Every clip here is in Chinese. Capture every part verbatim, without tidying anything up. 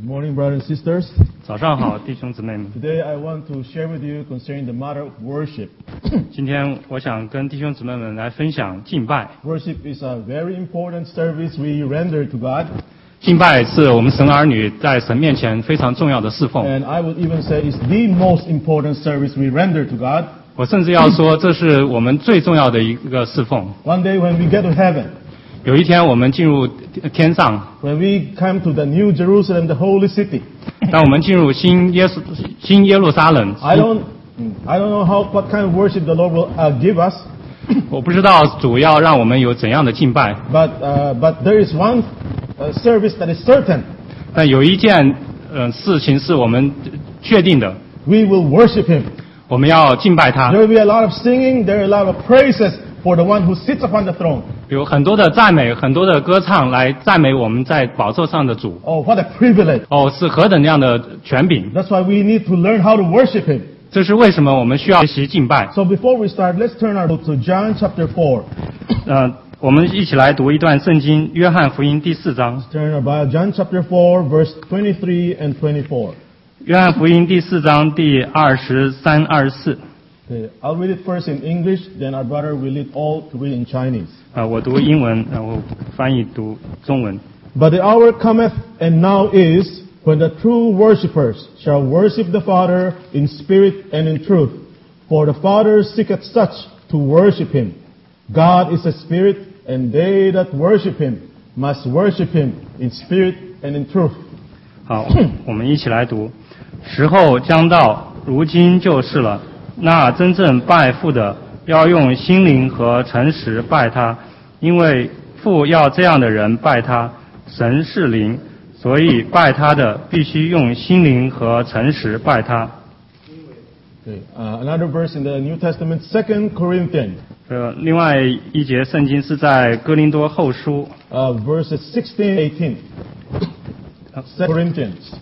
Good morning, brothers and sisters. 早上好，弟兄姊妹们。 Today I want to share with you concerning the matter of worship. 今天我想跟弟兄姊妹们来分享敬拜。 Worship is a very important service we render to God. 敬拜是我们神儿女在神面前非常重要的侍奉。 And I would even say it's the most important service we render to God. 我甚至要说，这是我们最重要的一个侍奉。 One day when we get to heaven, 有一天我们进入天上， when we come to the New Jerusalem, the holy city, 当我们进入新耶稣新耶路撒冷， I don't, I don't know how what kind of worship the Lord will uh, give us, 我不知道主要让我们有怎样的敬拜， but uh, but there is one uh, service that is certain. 但有一件呃事情是我们确定的， We will worship Him. 我们要敬拜他。 There will be a lot of singing. There are a lot of praises for the one who sits upon the throne. 有很多的赞美，很多的歌唱来赞美我们在宝座上的主。 Oh, what a privilege. 哦，是何等样的权柄！ That's why we need to learn how to worship Him. 这是为什么我们需要学习敬拜。 So before we start, let's turn our book to John chapter four. 呃，我们一起来读一段圣经，约翰福音第四章。 Turn our Bible, John chapter four, verse twenty-three and twenty-four. 约翰福音第四章第二十三、二十四。 Okay, I'll read it first in English, then our brother will read all to read in Chinese. 啊，我读英文，然后翻译读中文。 But the hour cometh, and now is, when the true worshippers shall worship the Father in spirit and in truth. For the Father seeketh such to worship Him. God is a spirit, and they that worship Him must worship Him in spirit and in truth. 好，我们一起来读。时候将到，如今就是了。那真正拜父的，要用心灵和诚实拜他，因为父要这样的人拜他。神是灵，所以拜他的必须用心灵和诚实拜他。 Okay, uh, another verse in the New Testament, Second Corinthians, 呃，另外一节圣经是在哥林多后书， uh, verses sixteen, eighteen. Second Corinthians,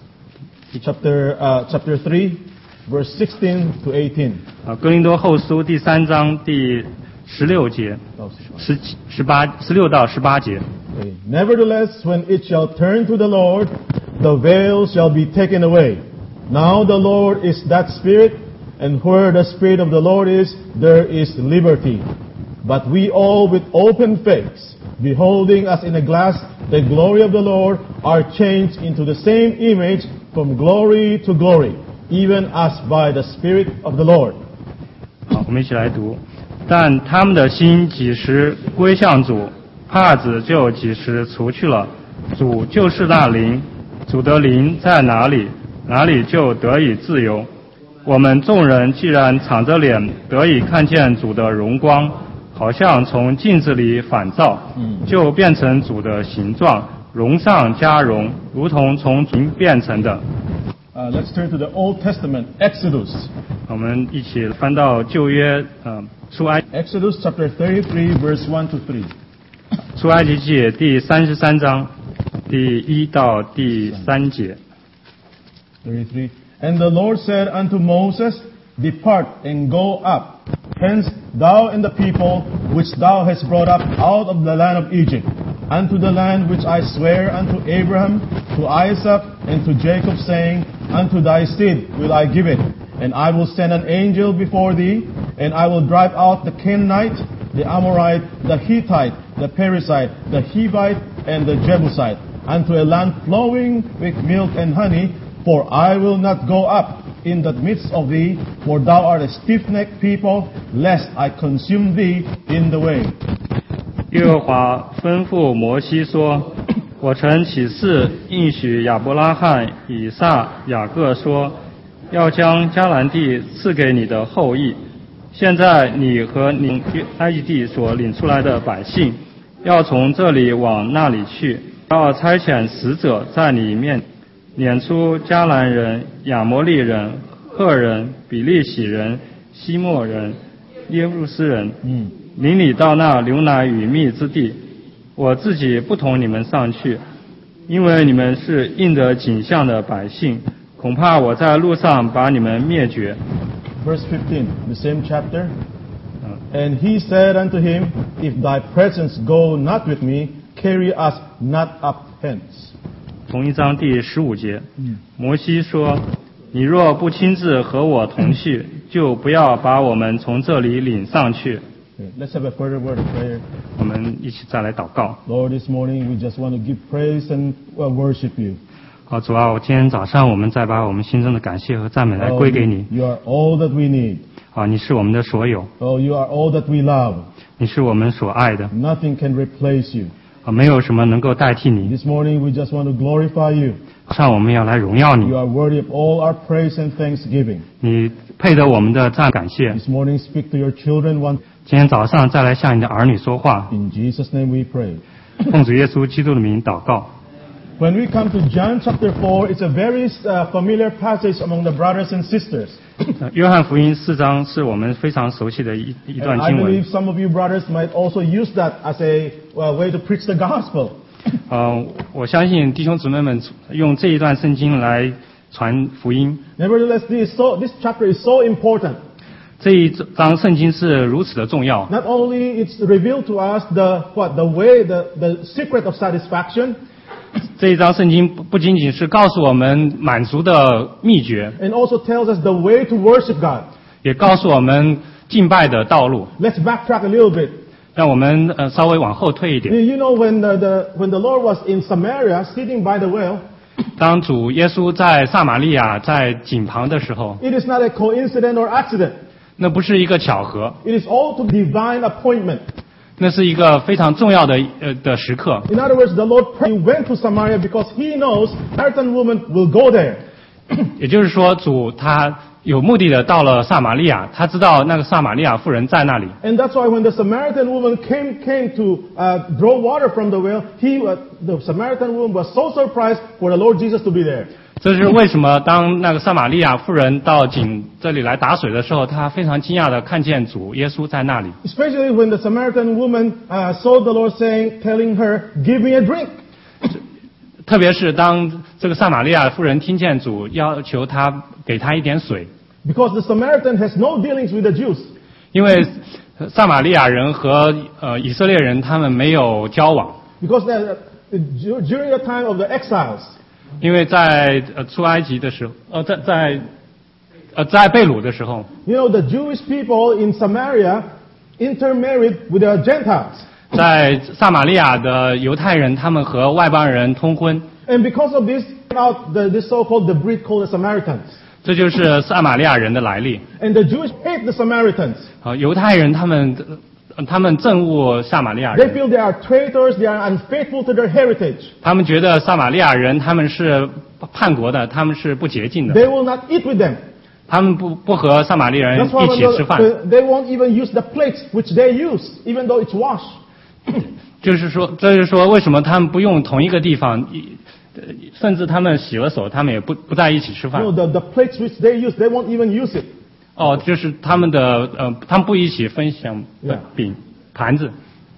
chapter uh, chapter three, verse sixteen to eighteen. 啊，哥林多后书第三章第十六节，十七、十八、十六到十八节。 Okay. Nevertheless, when it shall turn to the Lord, the veil shall be taken away. Now the Lord is that Spirit, and where the Spirit of the Lord is, there is liberty. But we all with open face, beholding as in a glass the glory of the Lord, are changed into the same image from glory to glory, even as by the Spirit of the Lord. 好，我们一起来读。但他们的心几时归向主，帕子就几时除去了。主就是那灵，主的灵在哪里，哪里就得以自由。我们众人既然敞着脸得以看见主的荣光，好像从镜子里反照，就变成主的形状，荣上加荣，如同从灵变成的。 Uh, let's turn to the Old Testament, Exodus. 我们一起翻到旧约，呃，出埃 Exodus chapter thirty-three, verse one to three. 出埃及记第三十三章第一到第三节。 thirty-three. And the Lord said unto Moses, Depart and go up, hence thou and the people which thou hast brought up out of the land of Egypt, unto the land which I swear unto Abraham, to Isaac, and to Jacob, saying, Unto thy seed will I give it, and I will send an angel before thee, and I will drive out the Canaanite, the Amorite, the Hittite, the Perizzite, the Hivite, and the Jebusite, unto a land flowing with milk and honey, for I will not go up in the midst of thee, for thou art a stiff-necked people, lest I consume thee in the way. 耶和华吩咐摩西说：“我曾起誓应许亚伯拉罕、以撒、雅各说，要将迦南地赐给你的后裔。现在你和你埃及地所领出来的百姓，要从这里往那里去，要差遣使者在你面撵出迦南人、亚摩利人、赫人、比利洗人、希莫人、耶布斯人， 嗯领你到那流奶与蜜之地。我自己不同你们上去，因为你们是应着景象的百姓，恐怕我在路上把你们灭绝。” Verse fifteen, the same chapter. And he said unto him, If thy presence go not with me, carry us not up hence. 同一章第十五节，摩西说：“你若不亲自和我同去，就不要把我们从这里领上去。” Let's have a further word of prayer. 我们一起再来祷告。 Lord, this morning we just want to give praise and worship you. 好，主啊，我今天早上我们再把我们心中的感谢和赞美来归给你。 You are all that we need. 啊，你是我们的所有。 Oh, you are all that we love. 你是我们所爱的。 Nothing can replace you. 啊，没有什么能够代替你。 This morning we just want to glorify you. 上我们要来荣耀你。 You are worthy of all our praise and thanksgiving. 你配得我们的赞感谢。 This morning speak to your children once. 今天早上再来向你的儿女说话。 In Jesus' name we pray. 奉主耶稣基督的名祷告。 When we come to John chapter four, it's a very uh, familiar passage among the brothers and sisters. 约翰福音四章是我们非常熟悉的一一段 And I 经文。 believe some of you brothers might also use that as a uh, way to preach the gospel. 呃，我相信弟兄姊妹们用这一段圣经来传福音。 Nevertheless, this, so, this chapter is so important. 这一章圣经是如此的重要。 Not only it's revealed to us the what the way, the, the secret of satisfaction, 这一章圣经不不仅仅是告诉我们满足的秘诀， and also tells us the way to worship God. 也告诉我们敬拜的道路。 Let's backtrack a little bit. 让我们呃稍微往后退一 You 点。 you know when the, the when the Lord was in Samaria, sitting by the well, 当主耶稣在撒玛利亚在井旁的时候， it is not a coincidence or accident. 那不是一个巧合， It is all to divine appointment. 那是一个非常重要的呃的时刻。 In other words, the Lord he went to Samaria because he knows Samaritan woman will go there. 也就是说，主他有目的的到了撒玛利亚，他知道那个撒玛利亚妇人在那里。 And that's why when the Samaritan woman came came to uh, draw water from the well, he uh, the Samaritan woman was so surprised for the Lord Jesus to be there. 这是为什么当那个撒玛利亚妇人到井这里来打水的时候，她非常惊讶的看见主耶稣在那里。 Especially when the Samaritan woman uh, saw the Lord saying, telling her, "Give me a drink." 特别是当这个撒玛利亚妇人听见主要求她给她一点水， Because the Samaritan has no dealings with the Jews. 因为撒玛利亚人和呃以色列人他们没有交往， Because the, uh, during the time of the exiles, 因为在呃出埃及的时候，呃在在呃在被掳的时候， you know, the Jewish people in Samaria intermarried with the Gentiles. 在撒玛利亚的犹太人他们和外邦人通婚， And because of this, out the, this so-called the breed called the Samaritans. 这就是撒玛利亚人的来历。 And the Jews hate the Samaritans. 啊，犹太人他们呃他们憎恶撒玛利亚 They 人， feel they are traitors, they are unfaithful to their heritage. 他们觉得撒玛利亚人他们是叛国的，他们是不洁净的， They will not eat with them. 他们不不和撒玛利亚人 That's why 一 when 起吃饭。 the, they won't even use the plates which they use, even though it's washed. 就是说，这就是说，为什么他们不用同一个地方，一呃甚至他们洗了手，他们也不不在一起吃 You 饭 know, the, the plates which they use, they won't even use it. 哦，就是他们的呃，他们不一起分享 Yeah. 饼盘子。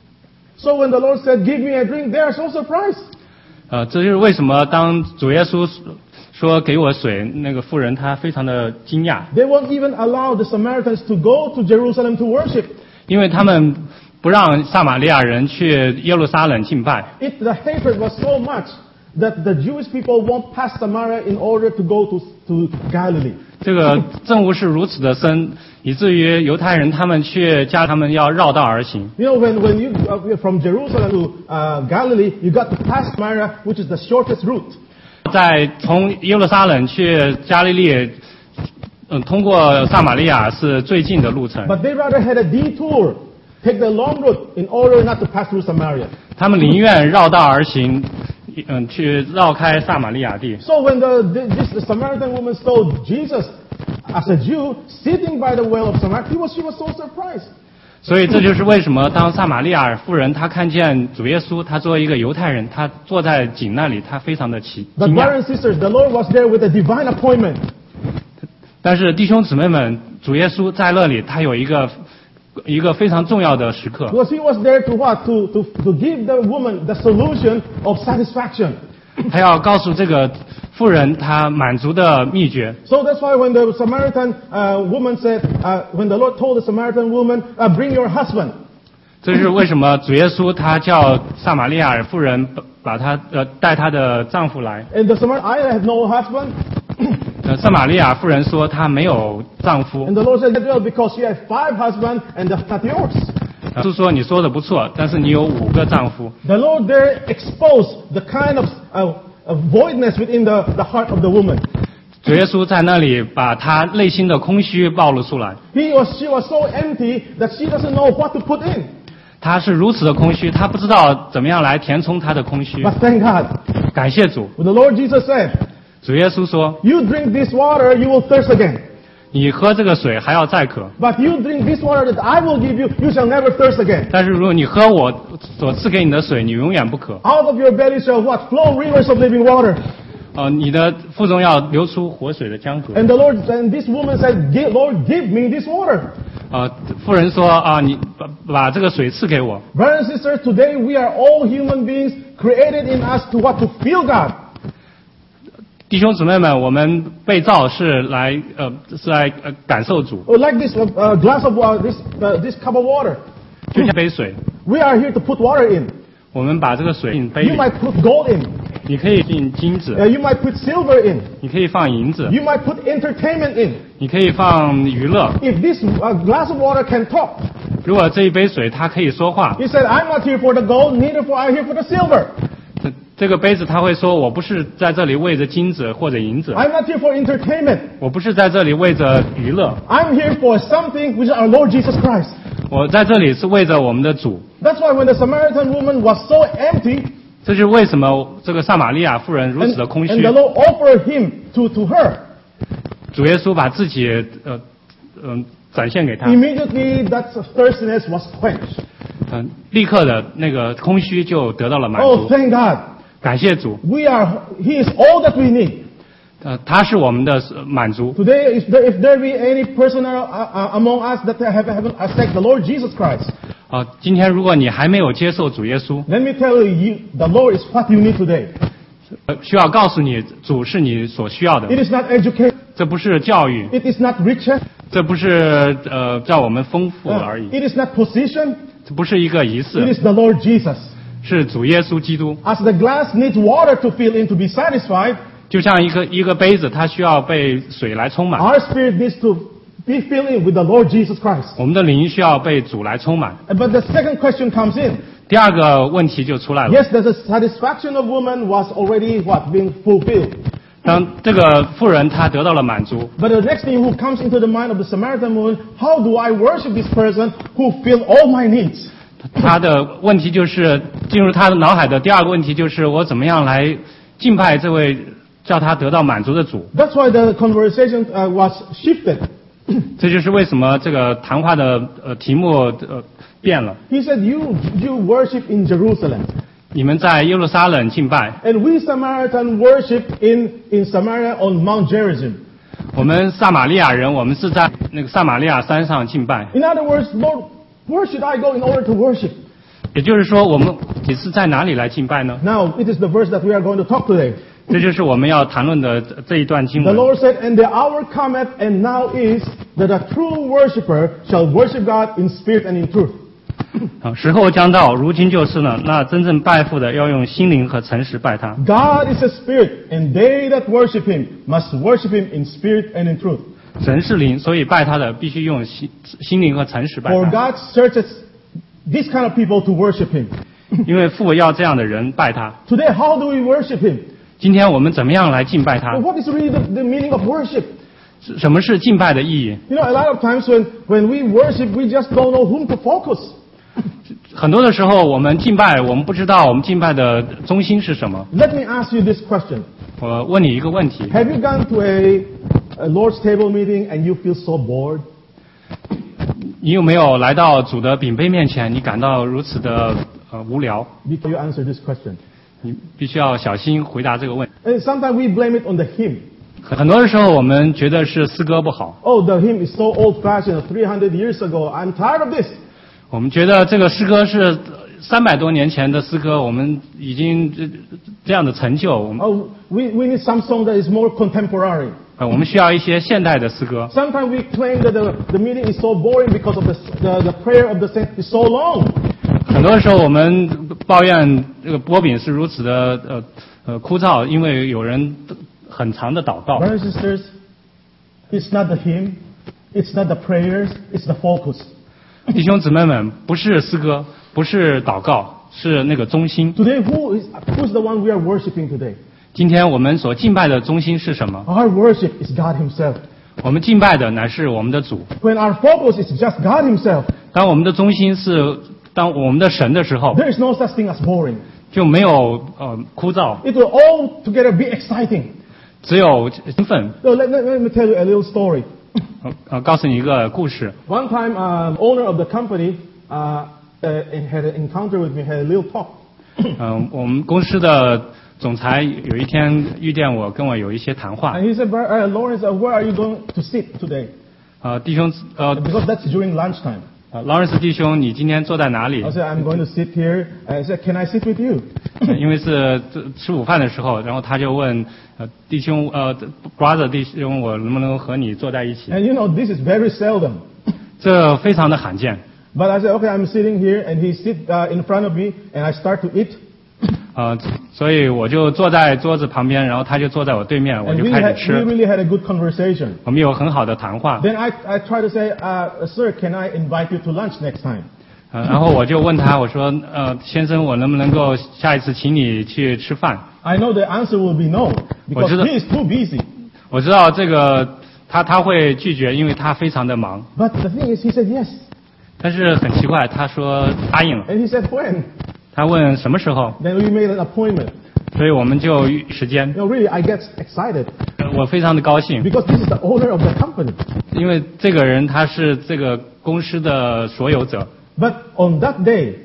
So when the Lord said, "Give me a drink," they are so surprised. 呃，这就是为什么当主耶稣说给我水，那个妇人她非常的惊讶， They won't even allow the Samaritans to go to Jerusalem to worship. 因为他们不让撒玛利亚人去耶路撒冷敬拜。 It, the hatred was so much that the Jewish people won't pass Samaria in order to go to, to Galilee. 这个憎恶是如此的深，以至于犹太人他们去加他们要绕道而行。 You know, when, when you uh, from Jerusalem to uh, Galilee, you got to pass Samaria, which is the shortest route. 在从耶路撒冷去加利利，嗯，通过撒玛利亚是最近的路程。 But they rather had a detour, take the long route in order not to pass through Samaria. 他们宁愿绕道而行，嗯，去绕开撒玛利亚地。 So when the, this the Samaritan woman saw Jesus as a Jew sitting by the well of Samaria, he was, she was so surprised. 所以这就是为什么当撒玛利亚妇人她看见主耶稣，她作为一个犹太人，她坐在井那里，她非常的奇 But 惊 brothers 讶。 and sisters, the Lord was there with a divine appointment. 但是弟兄姊妹们，主耶稣在那里，他有一个一个非常重要的时刻， Because he was there to what? To, to, to give the woman the solution of satisfaction. 他要告诉这个妇人她满足的秘诀。 So that's why when the Samaritan uh, woman said, uh, when the Lord told the Samaritan woman, uh, bring your husband. 这是为什么主耶稣他叫撒玛利亚妇人把她呃带她的丈夫来。 And the Samaritan, I have no husband. 呃，撒玛利亚妇人说她没有丈夫 And。the Lord said, well, because you have five husbands and that's not yours. 是说你说的不错，但是你有五个丈夫。 The Lord there exposed the kind of uh, uh, voidness within the, the heart of the woman. 主耶稣在那里把她内心的空虚暴露出来。 He was, she was so empty that she doesn't know what to put in. 她是如此的空虚，她不知道怎么样来填充她的空虚。 But thank God. 感谢主， The Lord Jesus said, 主耶稣说 you drink this water, you will thirst again. 你喝这个水还要再渴， But you drink this water that I will give you, you shall never thirst again. 但是如果你喝我所赐给你的水，你永远不渴。 Out of your belly shall what? Flow rivers of living water. 呃，你的腹中要流出活水的江河。 And the Lord, and this woman said, "Give- Lord, give me this water. 呃，妇人说啊，你把把这个水赐给我。 Brothers and sisters, today we are all human beings created in us to what? To feel God. 弟兄姊妹们，我们被造是来呃是来呃感受主， Or like this uh, uh, glass of water, this, uh, this cup of water. 就像杯水， We are here to put water in. 我们把这个水进杯 You 里， might put gold in. 你可以进金 Uh, 子， you might put silver in. 你可以放银子， You might put entertainment in. 你可以放娱乐。 If this uh, glass of water can talk, 如果这一杯水它可以说话， he said, I'm not here for the gold, neither for I here for the silver. 这这个杯子它会说，我不是在这里为着金子或者银子， I'm not here for entertainment. 我不是在这里为着娱乐， I'm here for something which is our Lord Jesus Christ. 我在这里是为着我们的主。 That's why when the Samaritan woman was so empty, 这就是为什么这个撒玛利亚妇人如 and, 此的空 and 虚 the。Lord offered him to, to her, 主耶稣把自己呃嗯、展现给他， immediately that thirstiness was quenched. 嗯、立刻的那个空虚就得到了满 Oh, 足。 thank God. 感谢主， We are, He is all that we need. 呃，他是我们的呃满足。 Today, if there, if there be any person uh, uh, among us that have, haven't accepted the Lord Jesus Christ, 啊、今天如果你还没有接受主耶稣， let me tell you, you, the Lord is what you need today. 呃需要告诉你，主是你所需要的， It is not education. 这不是教育， It is not riches. 这不是呃叫我们丰富 Uh, 而已， it is not position. 这不是一个仪 It 式， is the Lord Jesus. 是主耶稣基督。 As the glass needs water to fill in to be satisfied, 就像一个一个杯子，它需要被水来充满， our spirit needs to be filled in with the Lord Jesus Christ. 我们的灵需要被主来充满。 But the second question comes in. 第二个问题就出来了， Yes, the satisfaction of woman was already what? Being fulfilled. 当这个妇人她得到了满足， But the next thing who comes into the mind of the Samaritan woman, how do I worship this person who filled all my needs? 她的问题就是进入她的脑海的第二个问题就是我怎么样来敬拜这位叫她得到满足的主。 That's why the conversation uh, was shifted. 这就是为什么这个谈话的呃题目呃变了。 He said, you, you worship in Jerusalem. 你们在耶路撒冷敬拜， And we Samaritan worship in, in Samaria on Mount Gerizim. 我们撒玛利亚人，我们是在那个撒玛利亚山上敬拜。 In other words, Lord, where should I go in order to worship? 也就是说，我们你是在哪里来敬拜呢？ Now, it is the verse that we are going to talk today. 这就是我们要谈论的这一段经 The 文。 Lord said, and the hour cometh, and now is, that a true worshipper shall worship God in spirit and in truth. 啊，时候将到，如今就是了。那真正拜父的，要用心灵和诚实拜他。 God is a spirit, and they that worship him must worship him in spirit and in truth. 神是灵，所以拜他的必须用心心灵和诚实拜 For 他。 God searches this kind of people to worship him. 因为父要这样的人拜他。 Today, how do we worship him? 今天我们怎么样来敬拜他 Well,？what is really the, the meaning of worship? 什么是敬拜的意义？ You know, a lot of times when, when we worship, we just don't know whom to focus. 很多的时候，我们敬拜，我们不知道我们敬拜的中心是什么。 Let me ask you this question. 我问你一个问题： Have you gone to a, a Lord's table meeting and you feel so bored? 你有没有来到主的饼杯面前，你感到如此的呃无聊？ Before you answer this question. 你必须要小心回答这个问题。 And sometimes we blame it on the hymn. 很多的时候，我们觉得是诗歌不好， Oh, the hymn is so old-fashioned, three hundred years ago. I'm tired of this. 我们觉得这个诗歌是三百多年前的诗歌，我们已经这这样的成就，我们 Oh, we, we need some song that is more contemporary. 呃我们需要一些现代的诗歌。 Sometimes we claim that the, the meeting is so boring because of the, the, the prayer of the saints is so long. 很多时候我们抱怨这个波饼是如此的呃呃枯燥，因为有人很长的祷告。 Brothers and sisters, it's not the hymn, it's not the prayers, it's the focus. 弟兄姊妹们，不是诗歌，不是祷告，是那个中心。 Today, who is who's the one we are worshiping today? 今天我们所敬拜的中心是什么？ Our worship is God Himself. 我们敬拜的乃是我们的主。 When our focus is just God Himself, 当我们的中心是当我们的神的时候， there is no such thing as boring. 就没有呃枯燥， It will all together be exciting. 只有兴奋。 So let, let, let me tell you a little story. 呃呃，告诉你一个故事。 One time, uh, owner of the company uh, uh, had an encounter with me, had a little talk. 嗯、我们公司的总裁有一天遇见我，跟我有一些谈话。 And he said, "Bro- uh, Lawrence, uh, where are you going to sit today? 呃，弟兄，呃 Because that's during lunchtime." 呃劳伦斯弟兄，你今天坐在哪里 I？said, "I'm going to sit here." I said, "Can I sit with you?" 因为是吃午饭的时候，然后他就问呃弟兄呃 brother 弟兄，我能不能和你坐在一起？ And you know, this is very seldom. 这非常的罕见。 But I said, "Okay, I'm sitting here," and he sit uh, in front of me, and I start to eat. 呃，所以我就坐在桌子旁边，然后他就坐在我对面，我 And 就 we, 开 had, 始 we 吃。 really had a good conversation. 我们有很好的谈话。 Then I, I try to say, uh, "Sir, can I invite you to lunch next time?" 呃，然后我就问他，我说，呃，先生，我能不能够下一次请你去吃饭？ I know the answer will be no, because 我知道- he is too busy. 我知道这个他他会拒绝，因为他非常的忙。 But the thing is, he said yes. 但是很奇怪，他说答应了。 And he said, "When?" 他问什么时候， Then we made an appointment. 所以我们就预时间。 You know, really, I get excited 呃我非常的高兴， because this is the owner of the company. 因为这个人他是这个公司的所有者。 But on that day,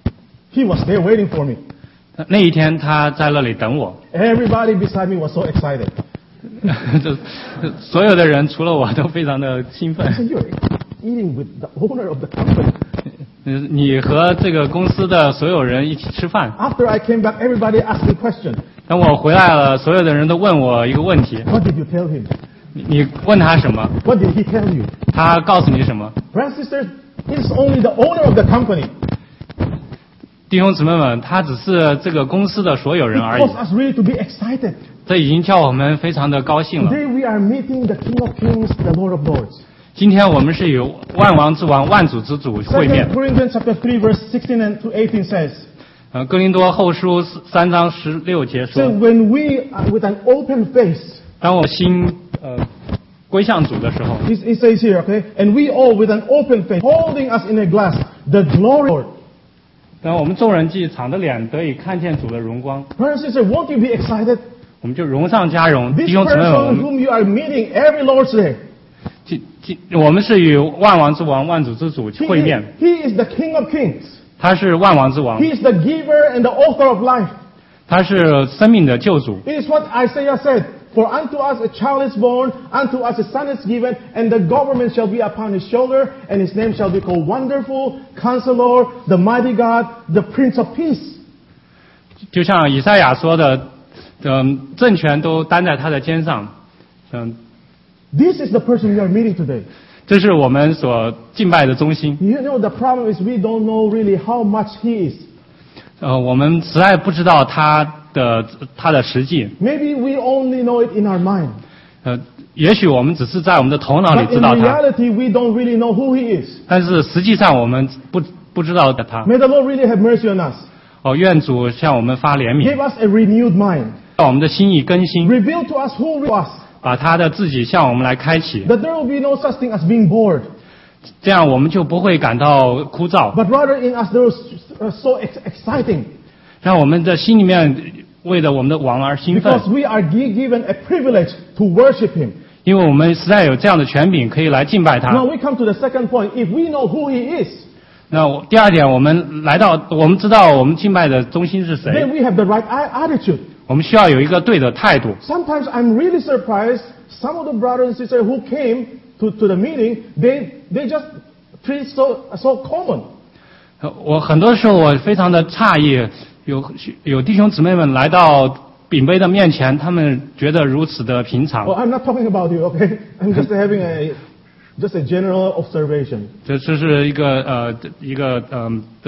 he was there waiting for me. 那一天他在那里等我， Everybody beside me was so excited. 就所有的人除了我都非常的兴 I 奋。 said, "You're eating with the owner of the company." 嗯你和这个公司的所有人一起吃饭。 After I came back, everybody asked me a question. 当我回来了，所有的人都问我一个问题： What did you tell him? 你你问他什么？ What did he tell you? 他告诉你什么？ Brothers and sisters, he's only the owner of the company. 弟兄姊妹们，他只是这个公司的所有人 It 而已。 caused us really to be excited. 这已经叫我们非常的高兴了。 Today we are meeting the King of Kings, the Lord of Lords. 今天我们是与万王之王、万主之主会面 Second。Corinthians chapter three, verse sixteen and to eighteen says, 呃，哥林多后书三章十六节 "So 说， when we are with an open face," 当我心呃归向主的时候， it it says here, okay, "and we all with an open face, holding us in a glass, the glory of the Lord." 当我们众人既敞着脸得以看见主的荣光， Brothers and sisters, won't you be excited? 我们就荣上加荣。 This 弟兄姊妹们，我 person 们 whom you are meeting every Lord's Day, 今今我们是与万王之王、万主之主 he 会面 is,，he is the King of Kings. 他是万王之王， He is the giver and the author of life. 他是生命的救主。 It is what Isaiah said, "For unto us a child is born, unto us a son is given, and the government shall be upon his shoulder, and his name shall be called Wonderful, Counselor, the Mighty God, the Prince of Peace." 就像以赛亚说的，嗯，政权都担在他的肩上，嗯， This is the person we are meeting today. 这是我们所敬拜的中心。 You know, the problem is we don't know really how much he is. 呃，我们实在不知道他的他的实际， Maybe we only know it in our mind. 呃，也许我们只是在我们的头脑里 But 知 in 道他， reality, we don't really know who he is. 但是实际上我们不不知道的他。 May the Lord really have mercy on us. 哦，愿主向我们发怜 Give 悯， us a renewed mind. 让我们的心意更新， Reveal to us who we are. 把他的自己向我们来开启， That there will be no such thing as being bored. 这样我们就不会感到枯燥， But rather in us there is uh, so ex- exciting. 让我们的心里面为了我们的王而兴奋， Because we are gi- given a privilege to worship him. 因为我们实在有这样的权柄可以来敬拜 Now 他。 we come to the second point. If we know who he is, 那我第二点，我们来到，我们知道我们敬拜的中心是 then 谁， we have the right a- attitude. 我们需要有一个对的态度。 Sometimes I'm really surprised. Some of the brothers and sisters who came to, to the meeting, they, they just treat it so, so common. 呃我很多时候我非常的诧异，有有弟兄姊妹们来到饼杯的面前，他们觉得如此的平 Well, 常。 I'm not talking about you, okay? I'm just having a, just a general observation. 这这是一个呃一个嗯、的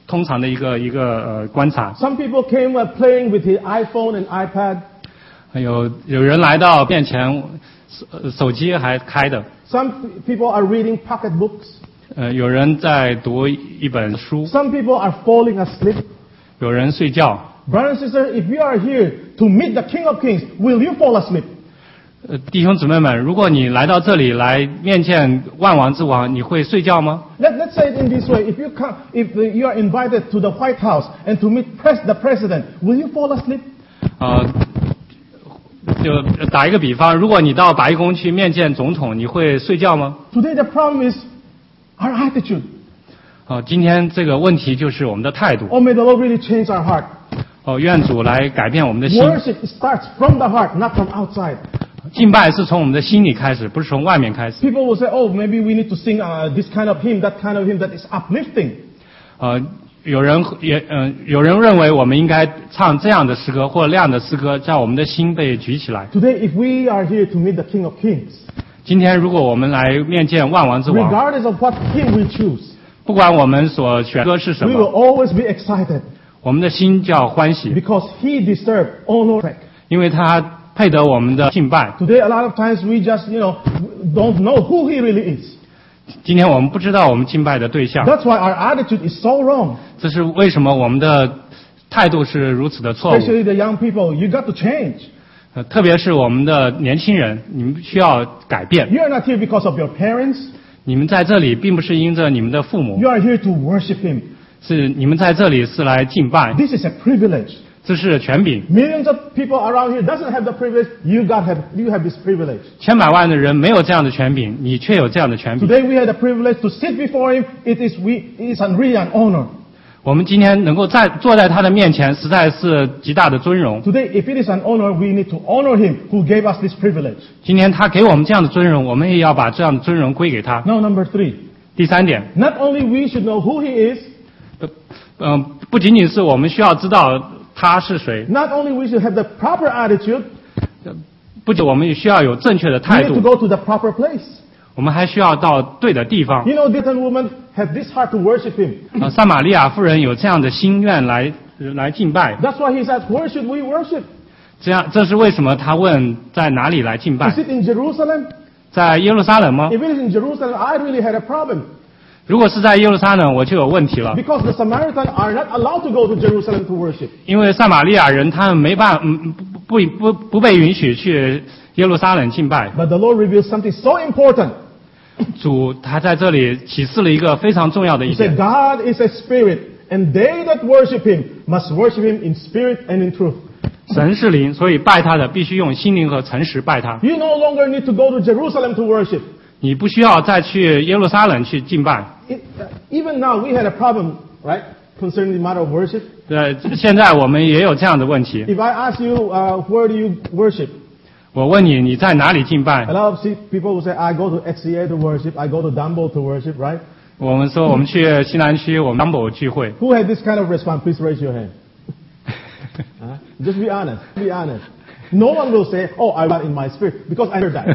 通常的一个一个呃观察。 Some people came uh, playing with his iPhone and iPad. 有有人来到面前，手手机还开的。 Some people are reading pocket books. 呃，有人在读一本书。 Some people are falling asleep. 有人睡觉。 Brothers and sisters, if you are here to meet the King of Kings, will you fall asleep? 呃，弟兄姊妹们，如果你来到这里来面见万王之王，你会睡觉吗？ Let, let's say it in this way: If you come, if you are invited to the White House and to meet pres- the president, will you fall asleep? 呃，就打一个比方，如果你到白宫去面见总统，你会睡觉吗？ Today the problem is our attitude. 哦，今天这个问题就是我们的态度。 Oh, may the Lord really change our heart. 哦，愿主来改变我们的心。 Worship starts from the heart, not from outside. 敬拜是从我们的心里开始，不是从外面开始。 People will say, "Oh, maybe we need to sing uh, this kind of hymn, that kind of hymn that is uplifting." 呃，有人也嗯、呃，有人认为我们应该唱这样的诗歌或那样的诗歌，让我们的心被举起来。 Today, if we are here to meet the King of Kings, 今天如果我们来面见万王之王， regardless of what hymn we choose, 不管我们所选歌是什 we will 么， always be excited 我们的心就要欢喜， because He deserves honor. 因为他配得我们的敬拜。 Today, a lot of times we just, you know, don't know who He really is. 今天我们不知道我们敬拜的对象， That's why our attitude is so wrong. 这是为什么我们的态度是如此的错误。 Especially the young people, you got to change. 呃，特别是我们的年轻人，你们需要改变。 You are not here because of your parents. 你们在这里并不是因着你们的父母， You are here to worship Him. 是你们在这里是来敬拜， This is a privilege. 这是权柄。 Millions of people around here doesn't have the privilege. You got have you have this privilege. 千百万的人没有这样的权柄，你却有这样的权柄。 Today we had the privilege to sit before Him. It is we it is really an honor. 我们今天能够在坐在他的面前，实在是极大的尊荣。 Today, if it is an honor, we need to honor Him who gave us this privilege. 今天他给我们这样的尊荣，我们也要把这样的尊荣归给他。 Now, number three. 第三点， Not only we should know who He is, 嗯、呃，不仅仅是我们需要知道他是谁， not only we should have the proper attitude, 不仅我们也需要有正确的 we 态 need to 度， go to the proper place. 我们还需要到对的地方。 You know, this woman had this heart to worship Him. 呃，撒玛利亚妇人有这样的心愿来来敬拜， That's why He said, "Where should we worship? 这样这是为什么他问在哪里来敬拜 Is？it in Jerusalem? 在耶路撒冷吗？ If it is in Jerusalem, I really had a problem 如果是在耶路撒冷，我就有问题了， because the Samaritans are not allowed to go to Jerusalem to worship. 因为撒玛利亚人他们没办嗯不不不不被允许去耶路撒冷敬拜。 But the Lord revealed something so important. 主他在这里启示了一个非常重要的 He 一 said, 点， God is a spirit, and they that worship Him must worship Him in spirit and in truth. 神是灵，所以拜他的必须用心灵和诚实拜他。 You no longer need to go to Jerusalem to worship. 你不需要再去耶路撒冷去敬拜。 It, uh, even now, we had a problem, right, concerning the matter of worship. 呃，现在我们也有这样的问题。 If I ask you, uh, where do you worship? 我问你，你在哪里敬拜 A？lot of see- people will say, I go to X C A to worship, I go to Dumbo to worship, right? 我们说我们去西南区，我们 Dumbo 聚会。 Who had this kind of response? Please raise your hand. Huh? Just be honest. Be honest. No one will say, oh, I got in my spirit, because I heard that.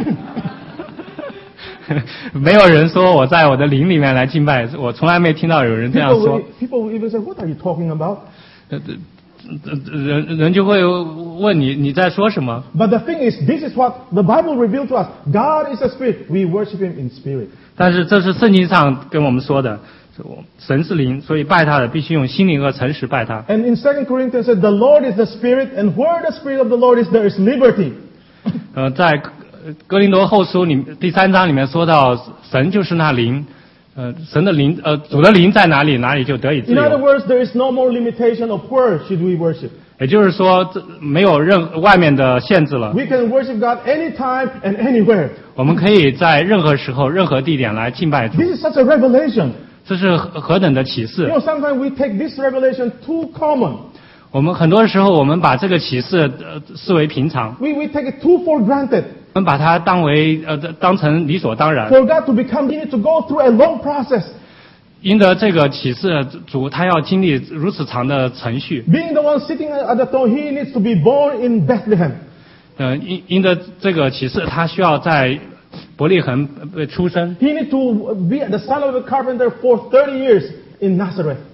没有人说我在我的灵里面来敬拜，我从来没听到有人这样 People 说 will,。people will even say, what are you talking about? 呃呃人人就会问你你在说什么？ But the thing is, this is what the Bible revealed to us. God is a spirit. We worship Him in spirit. 但是这是圣经上跟我们说的，神是灵，所以拜他的必须用心灵和诚实拜他。 And in Second Corinthians said, the Lord is the spirit, and where the spirit of the Lord is, there is liberty. 呃，在哥林多后书里第三章里面说到，神就是那灵，呃，神的灵，呃，主的灵在哪里，哪里就得以自 In other 由。 words, there is no more limitation of where should we worship. 也就是说，这没有任外面的限制了， We can worship God anytime and anywhere. 我们可以在任何时候、任何地点来敬拜主。 This is such a revelation. 这是何何等的启 You 示！ know, sometimes we take this revelation too common. 我们很多时候，我们把这个启示呃视为平常， We, we take it too for granted. 我们把它当为呃当成理所当然。 For God to become, He needs to go through a long process. 因得这个启示，主他要经历如此长的程序。 Being the one sitting at the throne, He needs to be born in Bethlehem. 呃，因因得这个启示，他需要在伯利恒呃出生， He needs to be the son of a carpenter for thirty years in Nazareth.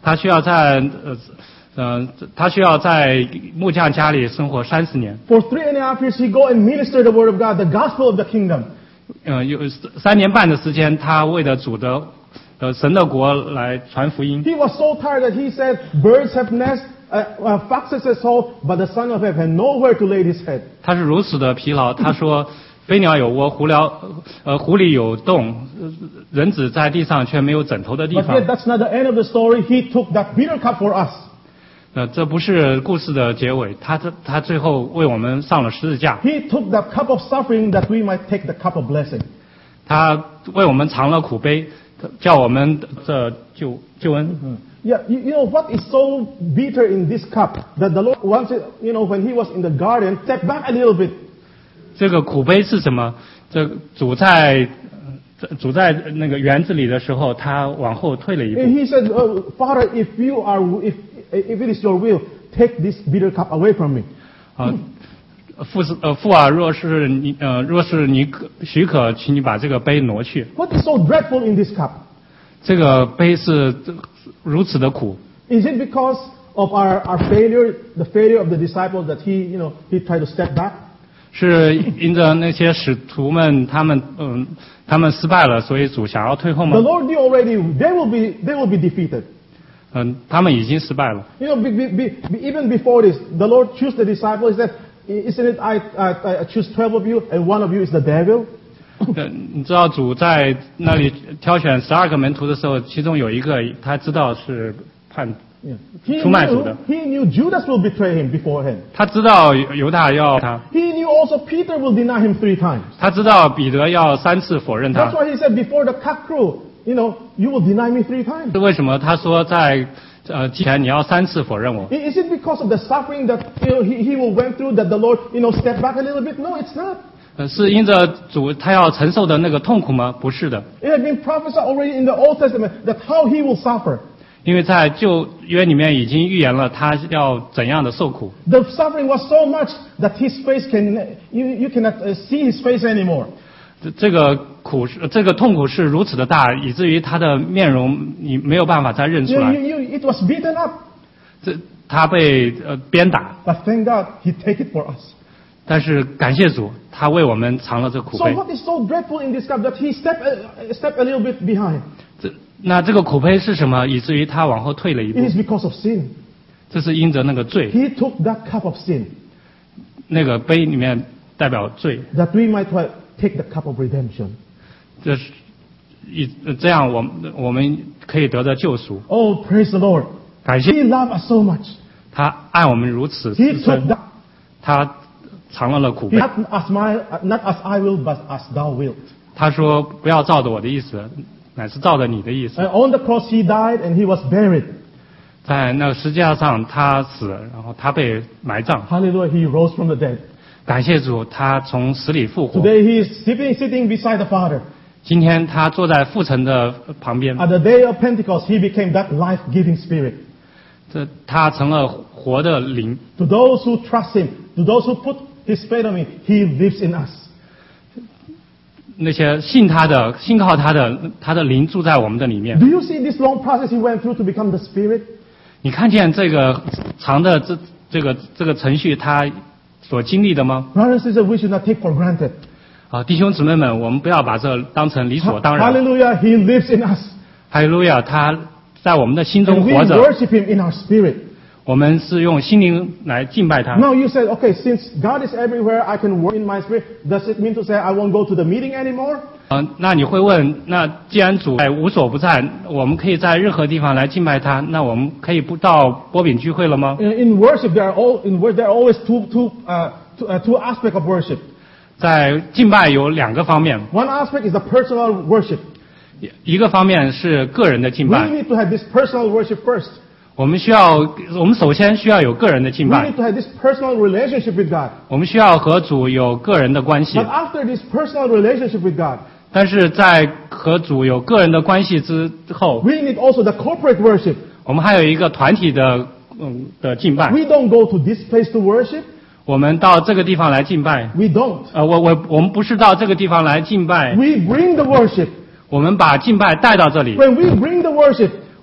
他需要在呃呃他需要在木匠家里生活三十年。 For three and a half years, he go and minister the word of God, the gospel of the kingdom. 呃，有三年半的时间，他为了主的呃神的国来传福音。 He was so tired that he said, "Birds have nests, uh, uh, foxes have holes, but the Son of Man had nowhere to lay his head." 他是如此的疲劳，他说。飞鸟有窝，狐狸呃狐狸有洞，人子在地上却没有枕头的地 But 方。 yet, that's not the end of the story. He took that bitter cup for us. 呃，这不是故事的结尾，他这他最后为我们上了十字架。 He took that cup of suffering that we might take the cup of blessing. 他为我们尝了苦杯，叫我们这救救恩。 Yeah, you, you know what is so bitter in this cup that the Lord wants it. You know, when he was in the garden, step back a little bit. 这个苦杯是什么？这主在主在那个园子里的时候，他往后退了一步。 And he said, oh, "Father, if you are, if if it is your will, take this bitter cup away from me." 啊，父是呃父啊，若是你呃若是你可许可，请你把这个杯挪去。 What is so dreadful in this cup? 这个杯是如此的苦。 Is it because of our our failure, the failure of the disciples that he, you know, he tried to step back? 是因着那些使徒们，他们嗯，他们失败了，所以主想要退后吗 The？ Lord knew already they will be they will be defeated. 嗯，他们已经失败了。 You know, be, be, be, even before this, the Lord chose the disciples. He said, "Isn't it I, I, I choose twelve of you, and one of you is the devil?" 呃你知道主在那里挑选十二个门徒的时候，其中有一个他知道是叛 Yeah. He 出卖主的。 knew, he knew Judas will betray him before him. 他知道犹大要他， He knew also Peter will deny him three times. 他知道彼得要三次否认 That's 他。 why he said, "Before the cock crow, you know, you will deny me three times." 是为什么他说在呃之前你要三次否认我？ Is it because of the suffering that you know he, he will went through that the Lord you know stepped back a little bit? No, it's not. 呃，是因着主他要承受的那个痛苦吗？不是的， It had been prophesied already in the Old Testament that how he will suffer. 因为在旧约里面已经预言了他要怎样的受苦。 The suffering was so much that his face can you you cannot uh, see his face anymore. 这这个苦是这个痛苦是如此的大，以至于他的面容你没有办法再认出 You, 来。 you, you, it was beaten up, 这他被呃鞭打， but thank God he take it for us. 但是感谢主，他为我们尝了这苦 So 杯。 what is so dreadful in this cup that he stepped a, stepped a little bit behind? 这那这个苦杯是什么？以至于他往后退了一 It 步， is because of sin. 这是因着那个罪， He took that cup of sin 那个杯里面代表罪， that we might take the cup of redemption. 这是一这样我们我们可以得到救赎。 Oh, praise the Lord. 感谢 He loved us so much. 他爱我们如此 He 之 took 深， that. 他尝了了苦杯。 Not as my, not as I will, but as Thou wilt. 他说不要照着我的意思，乃是照着你的意思。 And on the cross he died and he was buried. 在那个十字架上他死了，然后他被埋葬。 Hallelujah. He rose from the dead. 感谢主，他从死里复活。 Today he is sitting, sitting beside the Father. 今天他坐在父神的旁边， At the day of Pentecost, he became that life-giving Spirit. 这他成了活的灵。 To those who trust him, to those who put his faith on him, he lives in us. 那些信他的、信靠他的，他的灵住在我们的里面。 Do you see this long process he went through to become the Spirit? 你看见这个长的这这个这个程序，他所经历的吗？ Brothers and sisters, we should not take for granted. 啊，弟兄姊妹们，我们不要把这当成理所当然。 Hallelujah, he lives in us. 哈利路亚，他在我们的心中 And we 活着， worship him in our spirit. 我们是用心灵来敬拜他。 Now you said, okay, since God is everywhere, I can work in my spirit. Does it mean to say I won't go to the meeting anymore? 呃，那你会问，那既然主在无所不在，我们可以在任何地方来敬拜他，那我们可以不到波饼聚会了吗？ In, in worship, there are all in worship, there are always two two uh, two, uh, two aspects of worship. 在敬拜有两个方面， One aspect is the personal worship. 一一个方面是个人的敬 We 拜， need to have this personal worship first. 我们需要，我们首先需要有个人的敬 We 拜 need，to have this personal relationship with God. 我们需要和主有个人的关系 But。after this personal relationship with God, 但是在和主有个人的关系之后， we need also the corporate worship. 我们还有一个团体的嗯的敬拜。 We don't go to this place to worship. 我们到这个地方来敬拜， We don't. 呃，我我我们不是到这个地方来敬拜， We bring the worship. 我们把敬拜带到这里。 When we bring the worship,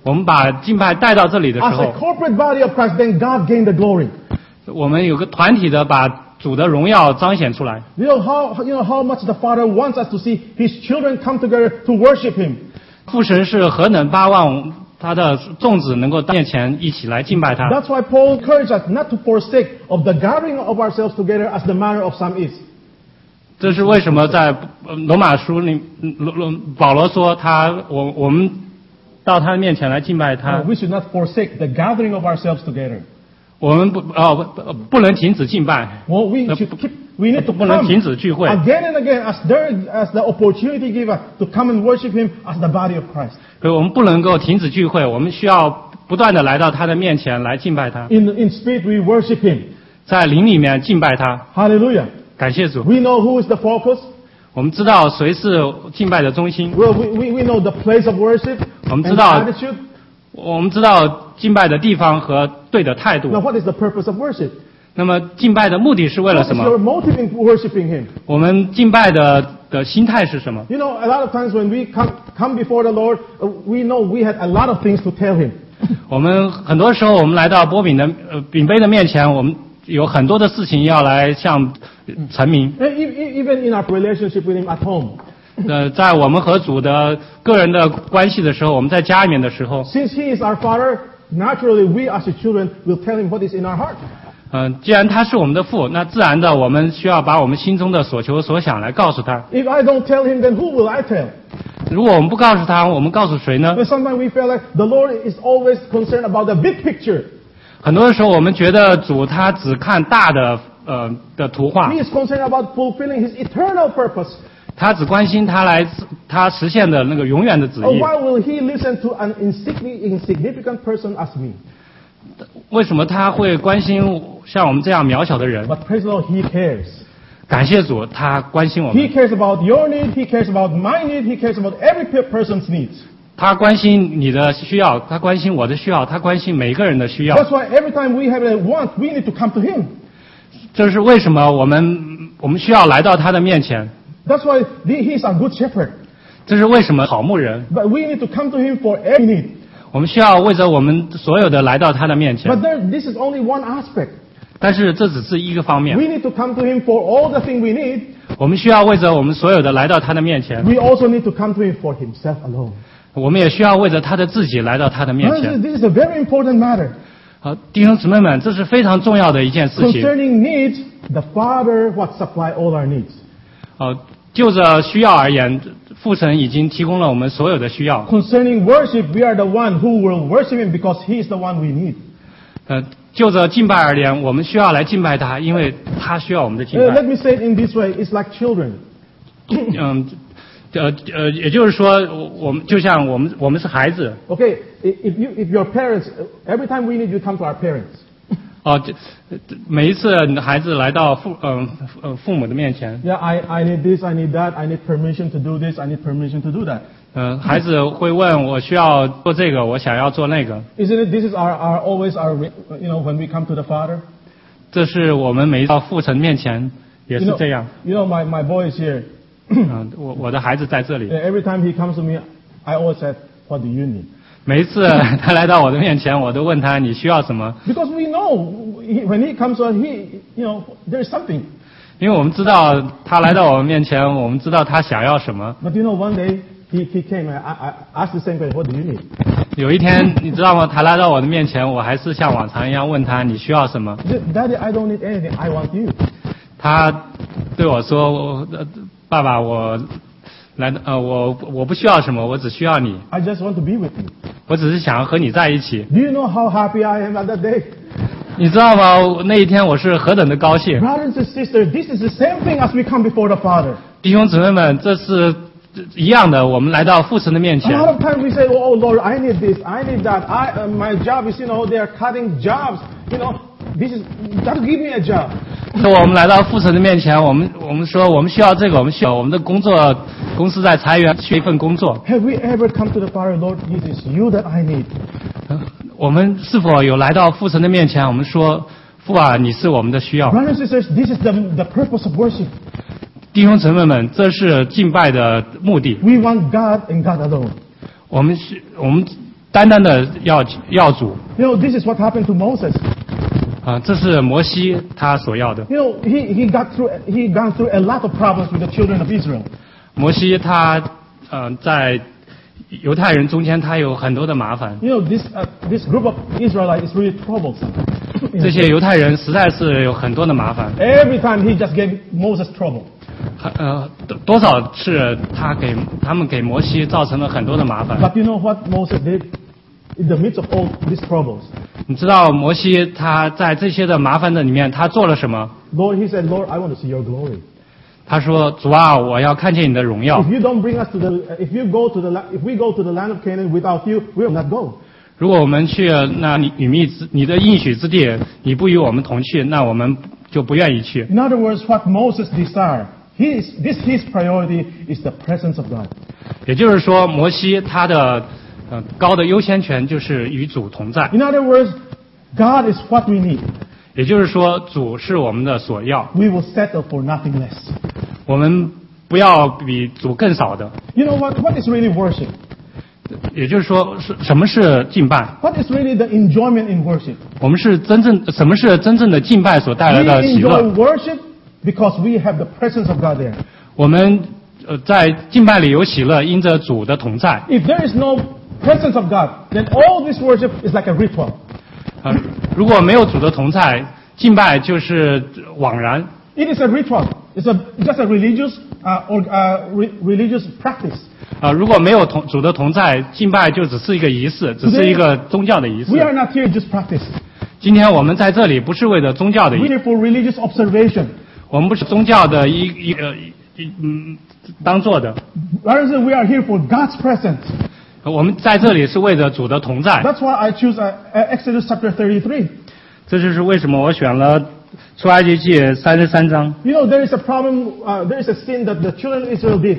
我们把敬拜带到这里的时 as 候 a，corporate body of Christ, then God gained the glory. 我们有个团体的把主的荣耀彰显出来。 You know how you know how much the Father wants us to see His children come together to worship Him. 父神是何等巴望他的众子能够到面前一起来敬拜他。 That's why Paul encouraged us not to forsake of the gathering of ourselves together as the manner of some is. 这是为什么在呃罗马书里，罗罗保罗说他我我们到他的面前来敬拜他 Uh,，we should not forsake the gathering of ourselves together. 我们不呃不不能停止敬拜， Well, we should keep, we need to 不能 come 停止聚会。 again and again as there as the opportunity give us to come and worship Him as the body of Christ. 所以我们不能够停止聚会，我们需要不断的来到他的面前来敬拜他， In in spirit we worship Him. 在灵里面敬拜他。 Hallelujah. 感谢主， We know who is the focus. 我们知道谁是敬拜的中心， Well, we, we, we know the place of worship 我们 and 知 the 道 attitude. 我们知道敬拜的地方和对的态 Now, 度。 what is the purpose of worship? 那么敬拜的目的是为了 What 什 is your 么？ motive in worshiping Him? 我们敬拜的的心态是什么？ You know, a lot of times when we come, come before the Lord, uh, we know we had a lot of things to tell Him. 我们很多时候我们来到波饼的呃饼杯的面前，我们有很多的事情要来向陈明。 And e- e- Even in our relationship with Him at home. 呃，在我们和主的个人的关系的时候，我们在家里面的时候， Since He is our Father, naturally we as His children will tell Him what is in our heart. 嗯、既然他是我们的父，那自然的我们需要把我们心中的所求所想来告诉他。 If I don't tell Him, then who will I tell? 如果我们不告诉他，我们告诉谁呢？ But sometimes we feel like the Lord is always concerned about the big picture. 很多的时候，我们觉得主他只看大的呃的图画， He is concerned about fulfilling His eternal purpose. 他只关心他来他实现的那个永远的旨 Or 意。 why will He listen to an insigni- insignificant person as me? 为什么他会关心像我们这样渺小的人？ But praise the Lord, He cares. 感谢主，他关心我 He 们， cares about your need. He cares about my need. He cares about every pe- person's needs. 他关心你的需要，他关心我的需要，他关心每个人的需要。 That's why every time we have a want, we need to come to Him. 这是为什么我们我们需要来到他的面前。 That's why the- He is our good shepherd. 这是为什么好牧人， But we need to come to Him for every need. 我们需要为着我们所有的来到他的面 But 前。 there, this is only one aspect. 但是这只是一个方 We 面， need to come to Him for all the things we need. 我们需要为着我们所有的来到他的面前， We also need to come to Him for Himself alone. 我们也需要为着他的自己来到他的面 This is, 前。 this is a very important matter. 好，弟兄姊妹们，这是非常重要的一件事情。 Concerning needs, the Father what supply all our needs. 哦，就着需要而言，父神已经提供了我们所有的需要。 Concerning worship, we are the one who will worship Him because He is the one we need. 呃，就着敬拜而言，我们需要来敬拜他，因为他需要我们的敬 Uh, let 拜。 me say it in this way: it's like children. 嗯，呃呃，也就是说，我我们就像我们我们是孩子。 Okay, i- if you, if your parents, every time we need, you come to our parents. 哦，这这每一次孩子来到父嗯呃父母的面前， Yeah, I, I need this, I need that, I need permission to do this, I need permission to do that. 嗯、孩子会问我需要做这个，我想要做那个。 Isn't it? This is our, our always our, re- you know, when we come to the Father. 这是我们每一次到父神面前也 You 是 know, 这样。 you know, my, my boy is here. 嗯，我我的孩子在这里， And every time he comes to me, I always said, "What do you need?" 每一次他来到我的面前，我都问他你需要什么， Because we know he, when he comes, on, he, you know, there's something. 因为我们知道他来到我们面前，我们知道他想要什么。 But you know, one day he, he came and I, I asked the same question, "What do you need?" 有一天，你知道吗？他来到我的面前，我还是像往常一样问他你需要什么。 He said, "Daddy, I don't need anything. I want you." 他对我说：“我呃爸爸，我来呃我我不需要什么，我只需要你， I just want to be with you. 我只是想要和你在一起。 Do you know how happy I am at that day? 你知道吗？那一天我是何等的高兴。 Brothers and sisters, this is the same thing as we come before the Father. 弟兄姊妹们，这是一样的。我们来到父神的面 A 前， lot of times we say, "Oh, oh Lord, I need this, I need that. I, uh, my job is, you know, they are cutting jobs. You know, this is, you got to give me a job." 当我们来到父神的面前，我们我们说我们需要这个，我们需要我们的工作公司在裁员，需要一份工作。 Have we ever come to the Father, Lord, it is you that I need? 我们是否有来到父神的面前？我们说父啊，你是我们的需要。 Brothers and sisters, this is the, the purpose of worship. 弟兄姊妹们，这是敬拜的目的。 We want God and God alone. 我们是，我们单单的要要主。 You know, this is what happened to Moses. 啊，这是摩西他所要的。 You know, he, he got through, he gone through a lot of problems with the children of Israel. 摩西他呃在犹太人中间他有很多的麻烦。 You know, this, uh, this group of Israelites is really troublesome. 这些犹太人实在是有很多的麻烦。 Every time he just gave Moses trouble. 呃，多少次他给他们给摩西造成了很多的麻烦。 But you know what Moses did? In the midst of all these troubles. 你知道摩西他在这些的麻烦的里面他做了什么？ Lord, he said, Lord, I want to see your glory. 他说：“主啊，我要看见你的荣耀。 If you don't bring us to the, if you go to the, if we go to the land of Canaan without you, we will not go. 如果我们去那你你密之你的应许之地，你不与我们同去，那我们就不愿意去。” In other words, what Moses desired, his, this his priority is the presence of God. 也就是说，摩西他的呃高的优先权就是与主同在。 In other words, God is what we need. 也就是说，主是我们的所要， We will settle for nothing less. 我们不要比主更少的。 You know what? What is really worship? 也就是说，是什么是敬拜？ What is really the enjoyment in worship? 我们是真正什么是真正的敬拜所带来 We 的喜乐？ enjoy worship because we have the presence of God there. 我们呃在敬拜里有喜乐，因着主的同在。 If there is no presence of God, then all this worship is like a ritual. 啊，如果没有主的同在，敬拜就是枉然。 It is a ritual. It's a, just a religious, uh, or, uh, re- religious practice. 啊，如果没有同主的同在，敬拜就只是一个仪式，只是一个宗教的仪 We are 式。 not here just practice. 今天我们在这里不是为了宗教的仪 We're 式， here for religious observation. 我们不是宗教的一一呃一一嗯当做的， Rather, we are here for God's presence. 我们在这里是为了主的同在。 That's why I choose uh, uh, Exodus chapter thirty-three. 这就是为什么我选了出埃及记三十三章。 You know, there is a problem, uh, there is a sin that the children of Israel did.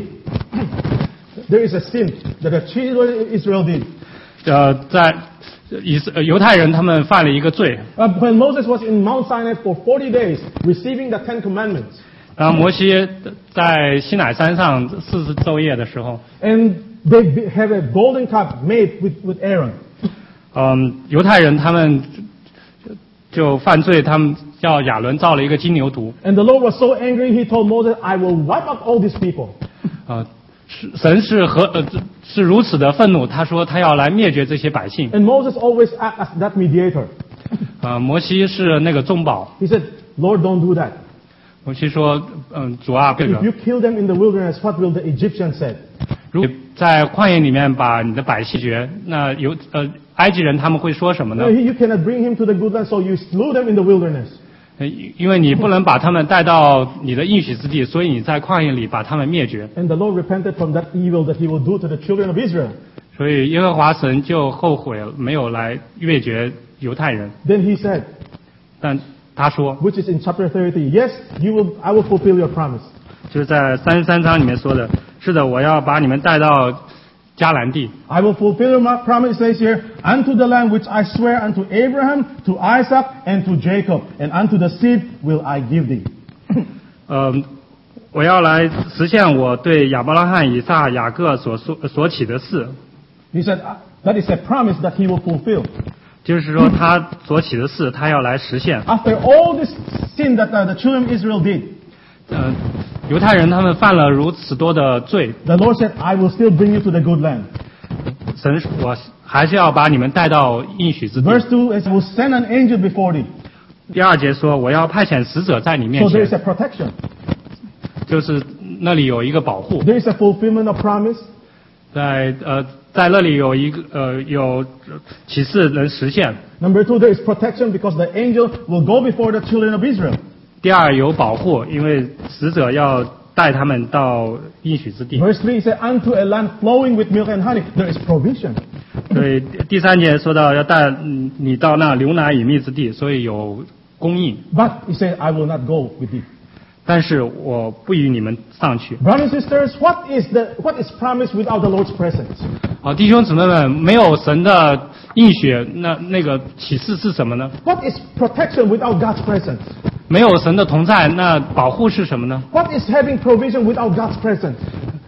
There is a sin that the children of Israel did. 呃，在以色呃犹太人他们犯了一个罪。 Uh, when Moses was in Mount Sinai for forty days, receiving the Ten Commandments, 然后摩西在西乃山上四十昼夜的时候， and they be- have a golden cup made with, with Aaron. 嗯，犹太人他们就犯罪，他们叫亚伦造了一个金牛犊。 And the Lord was so angry, he told Moses, I will wipe out all these people. 呃，是神是何呃是如此的愤怒，他说他要来灭绝这些百姓。 And Moses always act as that mediator. 呃，摩西是那个中保。 He said, Lord, don't do that. 摩西说，嗯，主啊，这 If 个 you kill them in the wilderness, what will the Egyptians say? 如果在旷野里面把你的百姓绝，那犹呃埃及人他们会说什么呢 No,？you cannot bring him to the good land, so you slew them in the wilderness. 呃因为你不能把他们带到你的应许之地，所以你在旷野里把他们灭绝。 And the Lord repented from that evil that he will do to the children of Israel. 所以耶和华神就后悔没有来灭绝犹太人。 Then he said, 但他说， which is in chapter thirty, yes, you will, I will fulfill your promise. 就是在三十三章里面说的，是的，我要把你们带到迦南地。 I will fulfill my promise, it says here, unto the land which I swear unto Abraham, to Isaac, and to Jacob, and unto the seed will I give thee. 呃，我要来实现我对亚伯拉罕、以撒、雅各所说所起的事， He said, uh, that is a promise that he will fulfill. 就是说他所起的事，他要来实现。 After all this sin that uh, the children of Israel did, 呃，犹太人他们犯了如此多的罪， the Lord said, I will still bring you to the good land. 神我还是要把你们带到应许之地。 Verse two is, I will send an angel before thee. 第二节说，我要派遣使者在你面 So there 前 is，a protection. 就是那里有一个保护， There is a fulfillment of promise. 在呃在那里有一个呃有启示能实现。 Number two, there is protection because the angel will go before the children of Israel. 第二有保护，因为使者要带他们到应许之地。 Verse three says, unto a land flowing with milk and honey. There is provision. 所以第三节说到要带嗯你到那流奶与蜜之地，所以有供应。 But he said, I will not go with thee. 但是我不与你们上去。 Brothers and sisters, what is the what is promised without the Lord's presence? 好，弟兄姊妹们，没有神的应许，那那个启示是什么呢？ What is protection without God's presence? 没有神的同在，那保护是什么呢？ What is having provision without God's presence?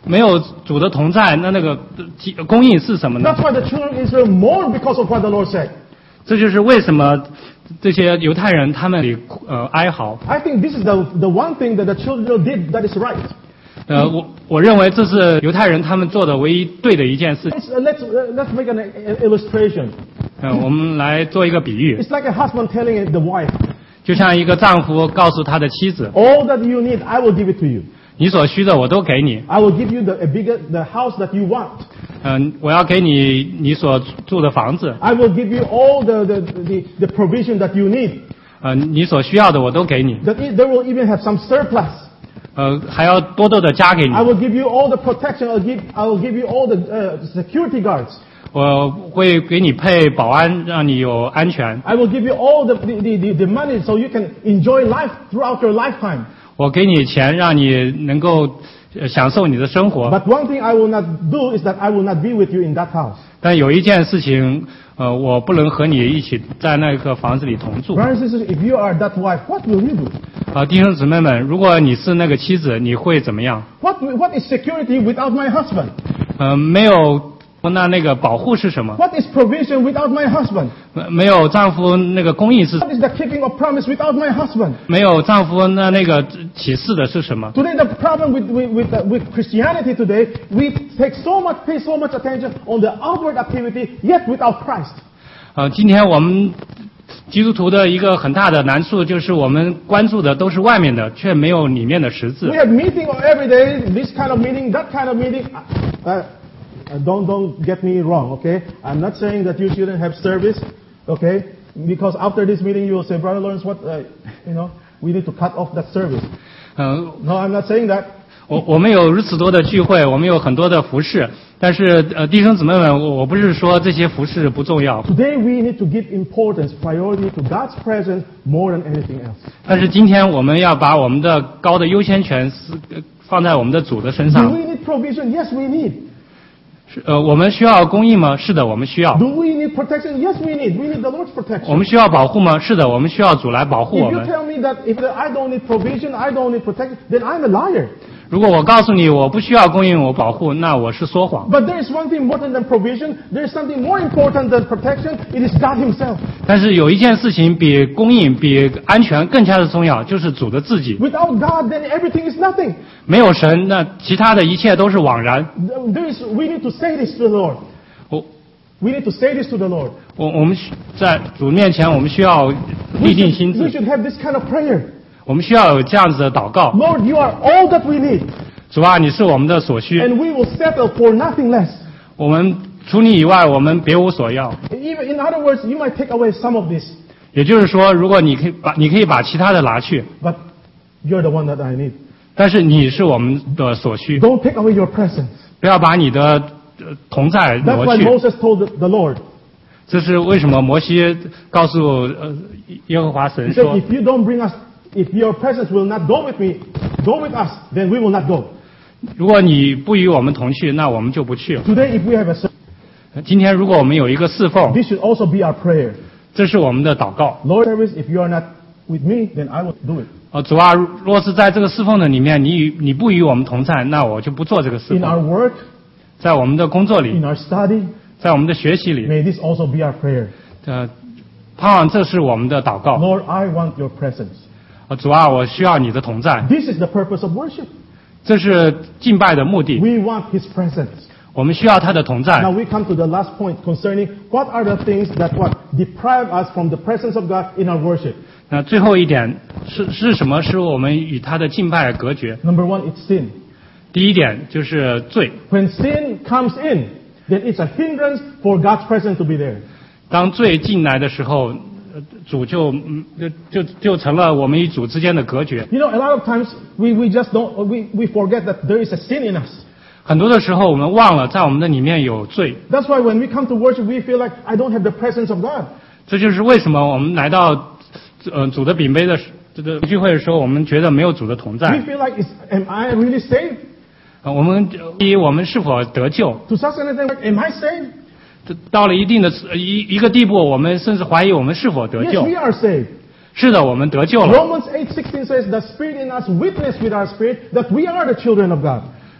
没有主的同在，那那个供应是什么呢？ That's why the children of Israel mourned because of what the Lord said. 这就是为什么这些犹太人他们里呃哀嚎。 I think this is the the one thing that the children of Israel did that is right. 呃，我我认为这是犹太人他们做的唯一对的一件事。 Let's uh, let's uh, let's make an uh, illustration. 呃，我们来做一个比喻， It's like a husband telling the wife, 就像一个丈夫告诉他的妻子， "All that you need, I will give it to you. 你所需的我都给你， I will give you the a bigger the house that you want. 嗯、我要给你你所住的房子， I will give you all the the the, the provision that you need. 呃，你所需要的我都给你， That it, there will even have some surplus. 呃，还要多多的加给你 I。will give you all the protection. I'll give I will give you all the uh, security guards. 我会给你配保安，让你有安全。 I will give you all the the, the, the money so you can enjoy life throughout your lifetime. 我给你钱，让你能够呃享受你的生活。 But one thing I will not do is that I will not be with you in that house. 但有一件事情，呃，我不能和你一起在那个房子里同住。 Brothers and sisters, if you are that wife, what will you do? 啊，弟兄姊妹们，如果你是那个妻子，你会怎么样？ What what is security without my husband? 呃，没有，那那个保护是什么？ What is provision without my husband? 呃没有丈夫那个供应是， What is the keeping of promise without my husband? 没有丈夫那那个启示的是什么？ Today, the problem with with with, uh, with Christianity today, we take so much pay so much attention on the outward activity, yet without Christ. 呃，今天我们基督徒的一个很大的难处就是我们关注的都是外面的，却没有里面的实质 We。have meeting every day, this kind of meeting, that kind of meeting. Uh, uh, don't don't get me wrong, okay? I'm not saying that you shouldn't have service, okay? Because after this meeting, you will say, Brother Lawrence, what, uh, you know, we need to cut off that service. 嗯、 No, I'm not saying that. 我我们有如此多的聚会，我们有很多的服饰，但是呃，弟兄姊妹们，我我不是说这些服饰不重要， Today, we need to give importance, priority to God's presence more than anything else. 但是今天我们要把我们的高的优先权是呃放在我们的主的身 Do 上。 we need provision? Yes, we need. 是呃，我们需要公义吗？是的，我们需要。 Do we need protection? Yes, we need. We need the Lord's 我 protection. 们需要保护吗？是的，我们需要主来保护 If 我 you 们。 tell me that if I don't need provision, I don't need protection, then I'm a liar. 如果我告诉你我不需要供应我保护，那我是说谎。 But there is one thing more than provision. There is something more important than protection. It is God Himself. 但是有一件事情比供应、比安全更加的重要，就是主的自己。 Without God, then everything is nothing. 没有神，那其他的一切都是枉然。 There is, we need to say this to the Lord. 我 We need to say this to the Lord. 我我们需在主面前，我们需要 We 立定心 should, we 志， should have this kind of prayer. 我们需要有这样子的祷告。 Lord, you are all that we need. 主啊，你是我们的所需， And we will settle for nothing less. 我们除你以外，我们别无所要。 Even, in other words, you might take away some of this, 也就是说，如果你可以把你可以把其他的拿去， but you're the one that I need. 但是你是我们的所需， Don't take away your presence. 不要把你的呃同在 That's 挪 why 去。 Moses told the, the Lord. 这是为什么摩西告诉呃耶和华神 He said, 说， if you don't bring us, if your presence will not go with me, go with us, then we will not go. 如果你不与我们同去，那我们就不去了。 Today, if we have a service, 今天如果我们有一个侍奉， this should also be our prayer. 这是我们的祷告。 Lord, service, if you are not with me, then I will do it. 呃，主啊，若是在这个侍奉的里面，你与你不与我们同在，那我就不做这个侍 In our 奉。 work, 在我们的工作里， in our study, 在我们的学习里， may this also be our prayer. 呃，盼望这是我们的祷告。 Lord, I want your presence. 呃，主啊，我需要你的同在， This is the purpose of worship. 这是敬拜的目的。 We want His presence. 我们需要他的同在 Now。we come to the last point concerning what are the things that what deprive us from the presence of God in our worship. 那最后一点是是什么？使我们与他的敬拜隔绝？ Number one, it's sin. 第一点就是罪。 When sin comes in, then it's a hindrance for God's presence to be there. 当罪进来的时候，呃主就嗯就就就成了我们与主之间的隔绝。 You know, a lot of times we, we just don't, we, we forget that there is a sin in us. 很多的时候，我们忘了在我们的里面有罪。 That's why when we come to worship, we feel like I don't have the presence of God. 这就是为什么我们来到呃主的饼杯的时这个聚会的时候，我们觉得没有主的同 We 在。 feel like, is, am I really saved? 呃我们第一，我们是否得救？ To such an extent, am I saved? 这到了一定的呃一一个地步，我们甚至怀疑我们是否得 Yes, 救。 we are saved. 是的，我们得救了。 Romans eight sixteen says, the Spirit in us witness with our spirit that we are the children of God.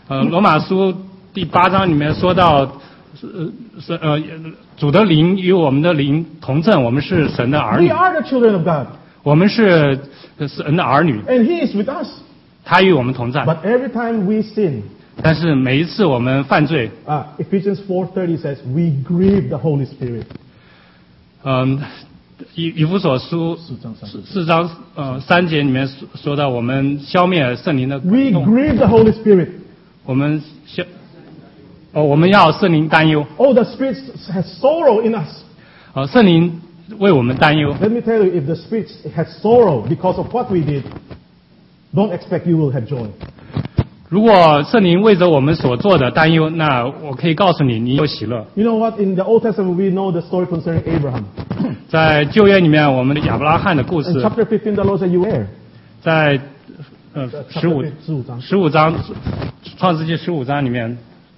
呃，罗马书第八章里面说到，呃，是呃，主的灵与我们的灵同证，我们是神的儿 We 女， are the children of God. 我们是神的儿女， And He is with us. 他与我们同在。 But every time we sin, 但是每一次我们犯罪， uh, Ephesians four thirty says, we grieve the Holy Spirit. 嗯、以以弗所书四章三节四四章呃三节里面说说到，我们消灭圣灵的 We 感动， grieve the Holy Spirit. 我们消哦，我们要圣灵担忧， Oh, the Spirit has sorrow in us. 呃，圣灵为我们担忧。 Let me tell you, if the Spirit has sorrow because of what we did, don't expect you will have joy. 如果圣灵为着我们所做的担忧，那我可以告诉你，你有喜乐。 You know what? In the Old Testament, we know the story concerning Abraham. 在旧约里面，我们的亚伯拉罕的故 In 事， chapter fifteen, the Lord said, you err. 在呃十五十五章十五章创世纪十五章里面，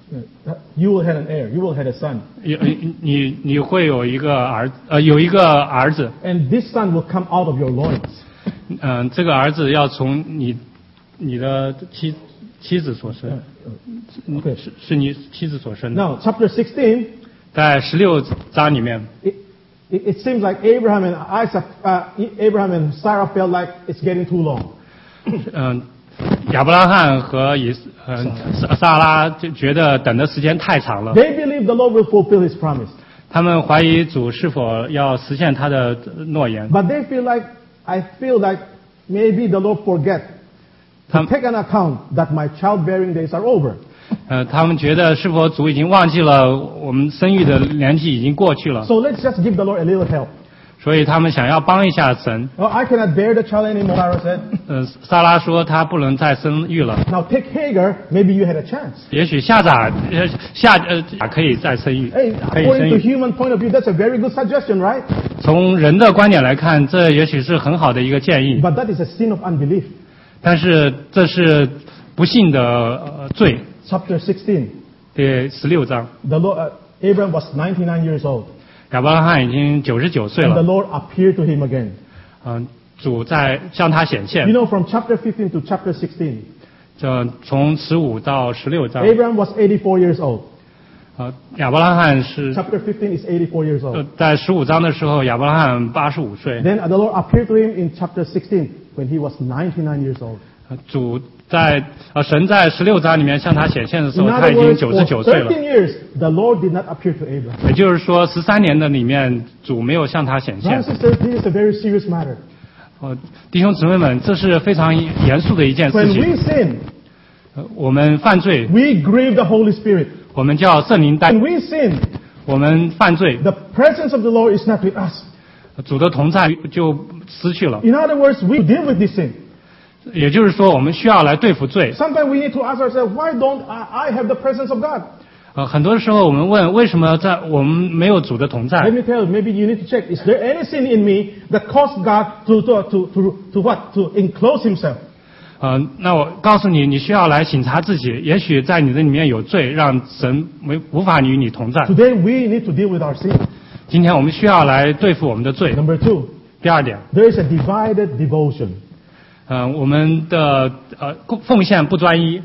You will have an heir. You will have a son. 有你你你会有一个儿呃有一个儿子， And this son will come out of your loins. 嗯、这个儿子要从你你的妻妻子所生， Okay. 是是你妻子所生的。 Now, chapter sixteen, 在十六章里面， it, it, it seems like Abraham and Isaac, uh, Abraham and Sarah felt like it's getting too long. 嗯、亚伯拉罕和以嗯撒撒拉就觉得等的时间太长了， They believe the Lord will fulfill His promise. 他们怀疑主是否要实现他的诺言。 But they feel like, I feel like maybe the Lord forget to Tam- take an account that my childbearing days are over. 呃，他们觉得是否主已经忘记了我们生育的年纪已经过去了， So let's just give the Lord a little help. 所以他们想要帮一下神。 Oh, I cannot bear the child anymore, Sarah said. 呃，撒拉说她不能再生育了， Now take Hagar, maybe you had a chance. 也许夏甲呃夏呃可以再生育， Hey, 可以生 according to 育。 human point of view, that's a very good suggestion, right? 从人的观点来看，这也许是很好的一个建议， But that is a sin of unbelief. 但是这是不幸的呃罪。 Chapter sixteen, 第十六章， the Lord, uh, Abraham was ninety-nine years old, 亚伯拉罕已经九十九岁 and the 了， Lord appeared to him again. 嗯、主在向他显 You 现， know, from chapter fifteen to chapter sixteen, 这从十五到十六章， Abraham was eighty-four years old. 呃，亚伯拉罕是 Chapter fifteen is eighty-four years 呃 old. 在十五章的时候，亚伯拉罕八十五岁， Then the Lord appeared to him in chapter sixteen when he was ninety-nine years old. 呃主在呃神在十六章里面向他显现的时 In 候，他 other 已经 words, 九十 for 九岁了。 thirteen years, the Lord did not appear to Abraham. 也就是说，十三年的里面，主没有向他显 Brothers 现 and。sisters, this is a very serious matter. 呃，弟兄姊妹们，这是非常严肃的一件事 When 情。 we sin, 呃我们犯罪， we grieve the Holy Spirit. 我们叫圣灵担 When we sin, 我们犯罪， the presence of the Lord is not with us. 主的同在就失去了。 In other words, we deal with this sin. 也就是说，我们需要来对付罪。 Sometimes we need to ask ourselves, why don't I, I have the presence of God? 呃，很多时候我们问，为什么在我们没有主的同在 Let？me tell you, maybe you need to check, is there any sin in me that caused God to, to, to, to, to what? To enclose himself? 呃，那我告诉你，你需要来省察自己，也许在你的里面有罪，让神没无法与你同在。 Today we need to deal with our sin. 今天我们需要来对付我们的罪。 Number two, 第二点， there is a divided devotion. 呃，我们的呃奉献不专一，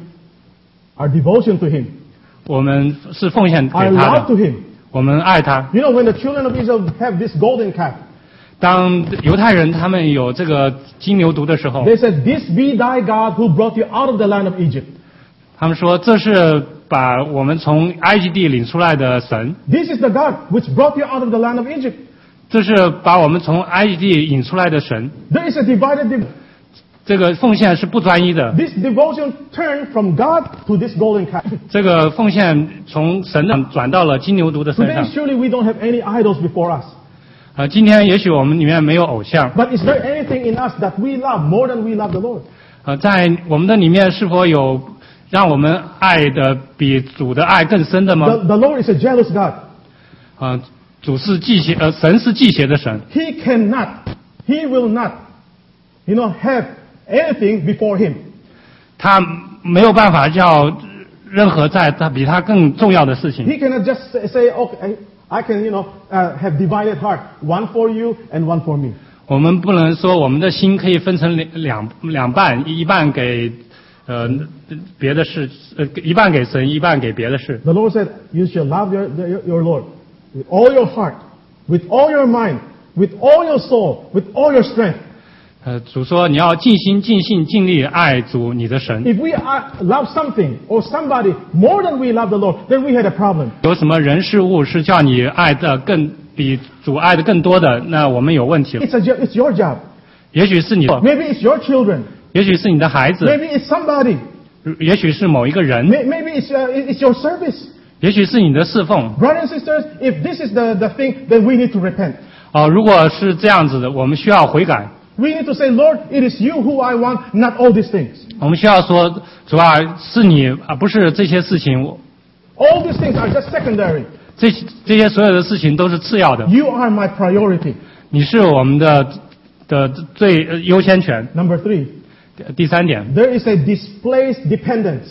Our devotion to him, 我们是奉献给 our 他 love to 的， him. 我们爱他。 You know, when the children of Israel have this golden calf, 当犹太人他们有这个金牛犊的时候， they said, this be thy God who brought you out of the land of Egypt. 他们说这是把我们从埃及地领出来的神， This is the God which brought you out of the land of Egypt. 这是把我们从埃及地引出来的神。 There is a divided devotion. 这个奉献是不专一的， This devotion turned from God to this golden calf. 这个奉献从神的转到了金牛犊的身 Today, 上。 surely we don't have any idols before us. 呃，今天也许我们里面没有偶像， But is there anything in us that we love more than we love the Lord? 呃，在我们的里面是否有让我们爱的比主的爱更深的吗？ The, the Lord is a jealous God. 呃，主是忌邪，呃，神是忌邪的神， He cannot, He will not, you know, have anything before Him. 他没有办法叫任何在他比他更重要的事情。 He cannot just say, say, okay, I can, you know, uh, have divided heart, one for you and one for me. 我们不能说我们的心可以分成两两两半，一半给呃别的事，呃一半给神，一半给别的事。 The Lord said, you shall love your, your, your Lord with all your heart, with all your mind, with all your soul, with all your strength. 呃，主说你要尽心、尽性、尽力爱主你的神。 If we are, love something or somebody more than we love the Lord, then we had a problem. 有什么人事物是叫你爱的更比主爱的更多的，那我们有问题了。 It's, a, jo- it's your job. 也许是你， Maybe it's your children. 也许是你的孩子， Maybe it's somebody. 也许是某一个人， May- Maybe it's, uh, it's your service. 也许是你的侍奉。 Brothers and sisters, if this is the, the thing, then we need to repent. 哦，如果是这样子的，我们需要悔改。 We need to say, Lord, it is you who I want, not all these things. 我们需要说，主啊，是你啊，不是这些事情， All these things are just secondary. 这这些所有的事情都是次要的。 You are my priority. 你是我们的的最呃优先权。 Number three, 第三点， there is a displaced dependence.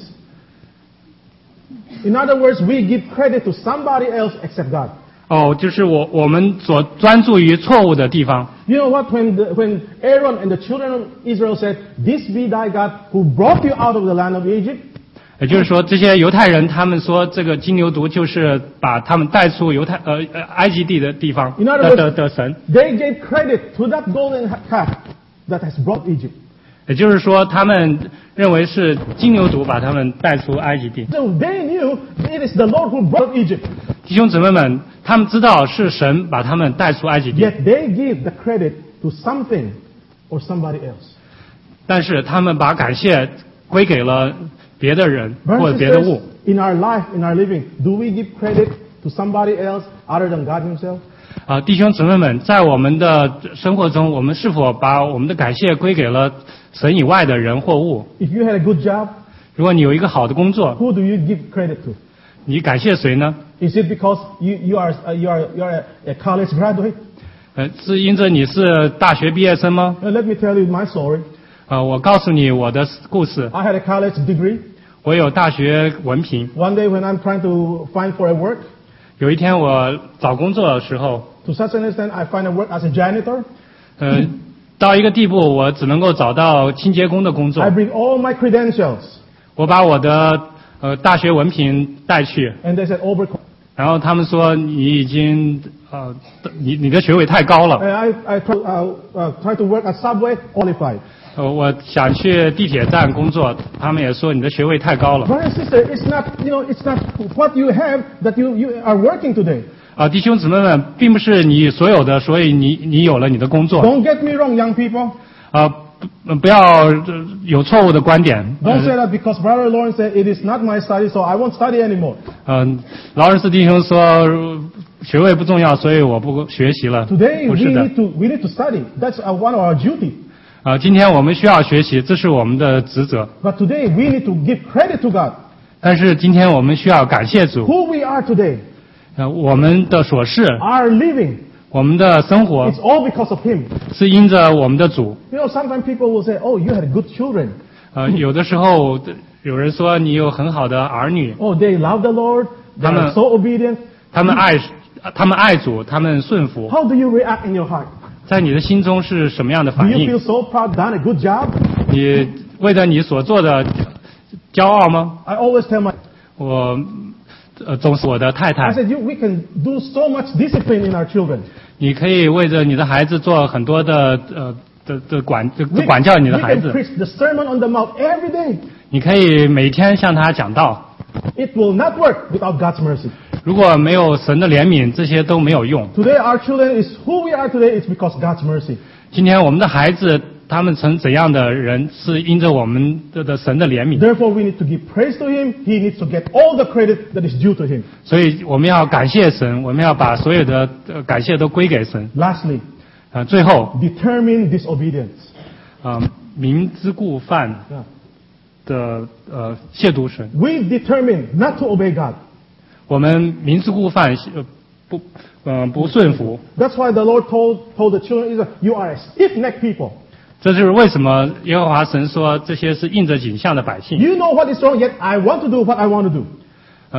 In other words, we give credit to somebody else except God. 哦，就是我我们所专注于错误的地方。 You know what? When, the, when Aaron and the children of Israel said, This be thy God who brought you out of the land of Egypt, 也就是说，这些犹太人他们说这个金牛犊就是把他们带出犹太呃呃埃及地的地方 In other 的 words- 的的神， they gave credit to that golden calf that has brought Egypt. 也就是说，他们认为是金牛犊把他们带出埃及地。 So they knew it is the Lord who brought Egypt. 弟兄姊妹们，他们知道是神把他们带出埃及地， Yet they give the credit to something or somebody else. 但是他们把感谢归给了别的人或 Brothers 者 and 别的物。 sisters, in our life, in our living, do we give credit to somebody else other than God Himself? 啊，弟兄姊妹们，在我们的生活中，我们是否把我们的感谢归给了神以外的人或物？ If you had a good job, 如果你有一个好的工作， who do you give credit to? 你感谢谁呢？ Is it because you, you are, uh, you are, you are a, a college graduate? 呃，是因着你是大学毕业生吗？ Uh, let me tell you my story. 啊，我告诉你我的故事。 I had a college degree. 我有大学文凭。 One day when I'm trying to find for a work, 有一天我找工作的时候， to such an extent I find a work as a janitor. 呃，到一个地步，我只能够找到清洁工的工作 I。bring all my credentials. 我把我的呃大学文凭带去， And they said, over. 然后他们说你已经呃你你的学位太高了。 And I, I try, uh, uh, try to work at Subway, qualified. 呃，我想去地铁站工作，他们也说你的学位太高了。 Brother and sister, it's not, you know, it's not what you have that you, you are working today. 啊，弟兄姊妹们，并不是你所有的，所以你你有了你的工作。 Don't get me wrong, young people. 啊，不不要呃有错误的观点。 Don't say 呃 that because Brother Lawrence said it is not my study, so I won't study anymore. 嗯，劳伦斯弟兄说学位不重要，所以我不学习了。 Today 不 we 是的 need to we need to study. That's uh, one of our duty. 啊，今天我们需要学习，这是我们的职责。 But today we need to give credit to God. 但是今天我们需要感谢主， Who we are today, 呃，我们的所事， our living, 我们的生活 it's all because of Him. 是因着我们的主。 You know, sometimes people will say, "Oh, you had good children. 呃，有的时候有人说你有很好的儿女， Oh, they love the Lord. They are Amen. so obedient." 他们爱他们爱主，他们顺服， How do you react in your heart? 在你的心中是什么样的 Do 反 you 应 feel？so proud, done a good job? 你为了你所做的骄傲吗？ I always tell my, 我呃总是我的太 I 太， said, you, we can do so much discipline in our children. 你可以为着你的孩子做很多的呃的的管的 We, 管教你的 we 孩 can 子， preach the Sermon on the Mount every day. 你可以每天向他讲道。 It will not work without God's mercy. 如果没有神的怜悯，这些都没有用。 Today, our children is who we are today is because God's mercy. 今天我们的孩子，他们成怎样的人，是因着我们的的神的怜悯。 Therefore, we need to give praise to Him. He needs to get all the credit that is due to Him. 所以我们要感谢神，我们要把所有的呃感谢都归给神。 Lastly, 啊、最后 determine disobedience. 啊、明知故犯 Yeah. 的呃亵渎神， We determine not to obey God. 我们明知故犯，呃不呃不顺服。 That's why the Lord told, told the children of Israel, you are a stiff-necked people. 这就是为什么耶和华神说这些是印着景象的百姓。 You know what is wrong, yet I want to do what I want to do. 嗯、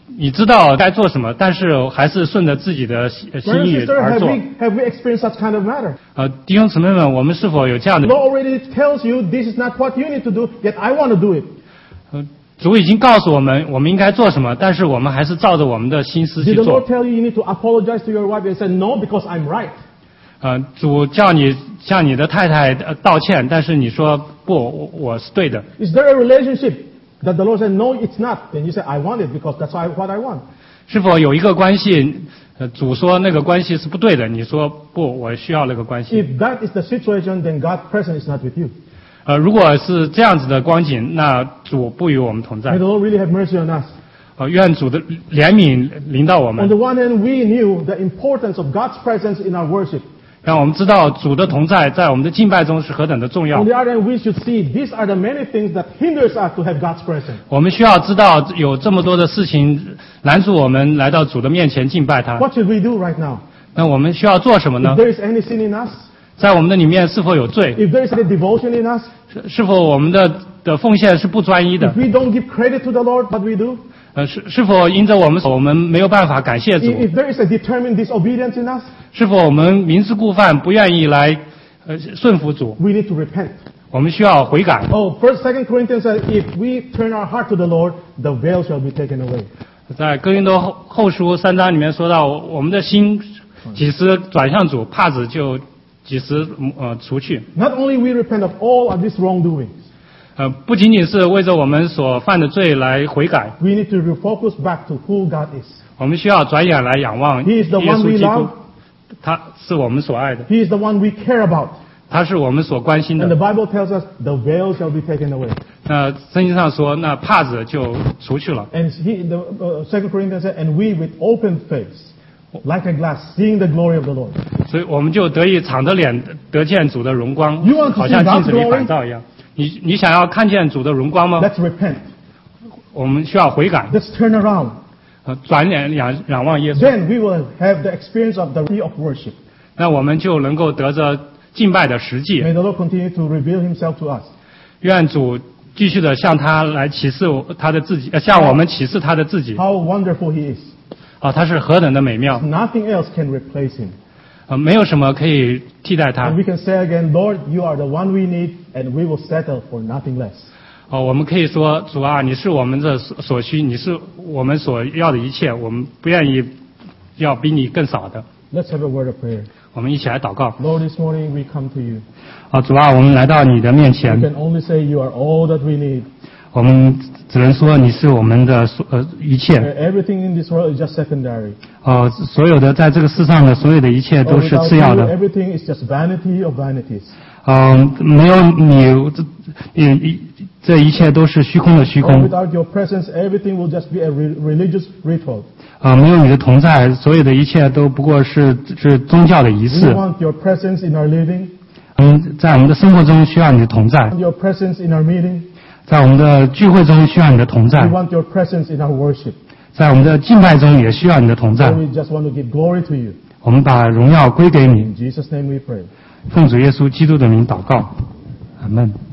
你知道该做什么，但是还是顺着自己的心 Brother and 意 sister, 而 have 做。 we, have we experienced such kind of matter? 呃，弟兄姊妹们，我们是否有这样的 The？ Lord already tells you this is not what you need to do, yet I want to do it. 呃，主已经告诉我们我们应该做什么，但是我们还是照着我们的心思去 Did the 做 Lord。tell you you need to apologize to your wife and say no because I'm right? 呃，主叫你向你的太太呃道歉，但是你说不，我我是对的。 Is there a relationship that the Lord said no, it's not? Then you say I want it because that's what I want. 是否有一个关系，呃，主说那个关系是不对的，你说不，我需要那个关系。 If that is the situation, then God's presence is not with you. 呃，如果是这样子的光景，那主不与我们同 May 在 the。Lord really have mercy on us. 呃，愿主的怜悯临到我 On 们 the，one hand, we knew the importance of God's presence in our worship. 让我们知道主的同在在我们的敬拜中是何等的重要 On。the other hand, we should see these are the many things that hinders us to have God's presence. 我们需要知道有这么多的事情拦住我们来到主的面前敬拜他。 What should we do right now? 那我们需要做什么 If 呢？ there is any sin in us, 在我们的里面是否有罪？ if there is any devotion in us, 是是否我们的的奉献是不专一的 if？we don't give credit to the Lord, what we do? 呃，是是否因着我们我们没有办法感谢主？ If, if there is a determined disobedience in us, 是否我们明知故犯，不愿意来呃顺服主？ we need to repent. 我们需要悔改。 Oh, First, Second Corinthians says, if we turn our heart to the Lord, the veil shall be taken away. 在哥林多后后书三章里面说到，我们的心几时转向主，帕子就几时呃除去。 Not only we repent of all of these wrongdoings, 呃，不仅仅是为着我们所犯的罪来悔改， we need to refocus back to who God is. 我们需要转眼来仰望 He 耶 is the 稣 one we 基督 love.， 他是我们所爱的， He is the one we care about. 他是我们所关心 And the 的。 Bible tells us the veil shall be taken away. 那圣经上说，那帕子就除去了。 And he, the uh, Second Corinthians said, and we with open face, like a glass, seeing the glory of the Lord. 所以我们就得以敞着脸得见主的荣光 You want，to 好像 see 镜子里 God's glory？ 反照一样。你你想要看见主的荣光吗？ Let's repent. 我们需要悔改， Let's turn around. 呃，转脸仰仰望耶稣， Then we will have the experience of the reality of worship. 那我们就能够得着敬拜的实际。 May the Lord continue to reveal himself to us. 愿主继续的向他来启示我他的自己，呃，向我们启示他的自己。 How wonderful he is. 啊，他是何等的美妙， Nothing else can replace him. 呃，没有什么可以替代他 And。we can say again, Lord, you are the one we need, and we will settle for nothing less. 哦，我们可以说，主啊，你是我们的所所需，你是我们所要的一切，我们不愿意要比你更少的。 Let's have a word of prayer. 我们一起来祷告。 Lord, this morning we come to you. 啊，主啊，我们来到你的面 We 前， can only say you are all that we need. 我们只能说你是我们的所呃一切。 Everything in this world is just secondary. 呃，所有的在这个世上的所有的一切 Oh, 都是 without 次要 you, 的。 everything is just vanity of vanities. 嗯、没有你，这一一这一切都是虚空的虚 Oh, 空。 without your presence, everything will just be a re- religious ritual. 啊、没有你的同在，所有的一切都不过是是宗教的仪 We 式。 want your presence in our living, 嗯，在我们的生活中需要你的同在， your presence in our meeting. 在我们的聚会中需要你的同 We 在， want your presence in our worship. 在我们的敬拜中也需要你的同在 So。we just want to give glory to you. 我们把荣耀归给你， In Jesus' name we pray. 奉主耶稣基督的名祷告，阿门。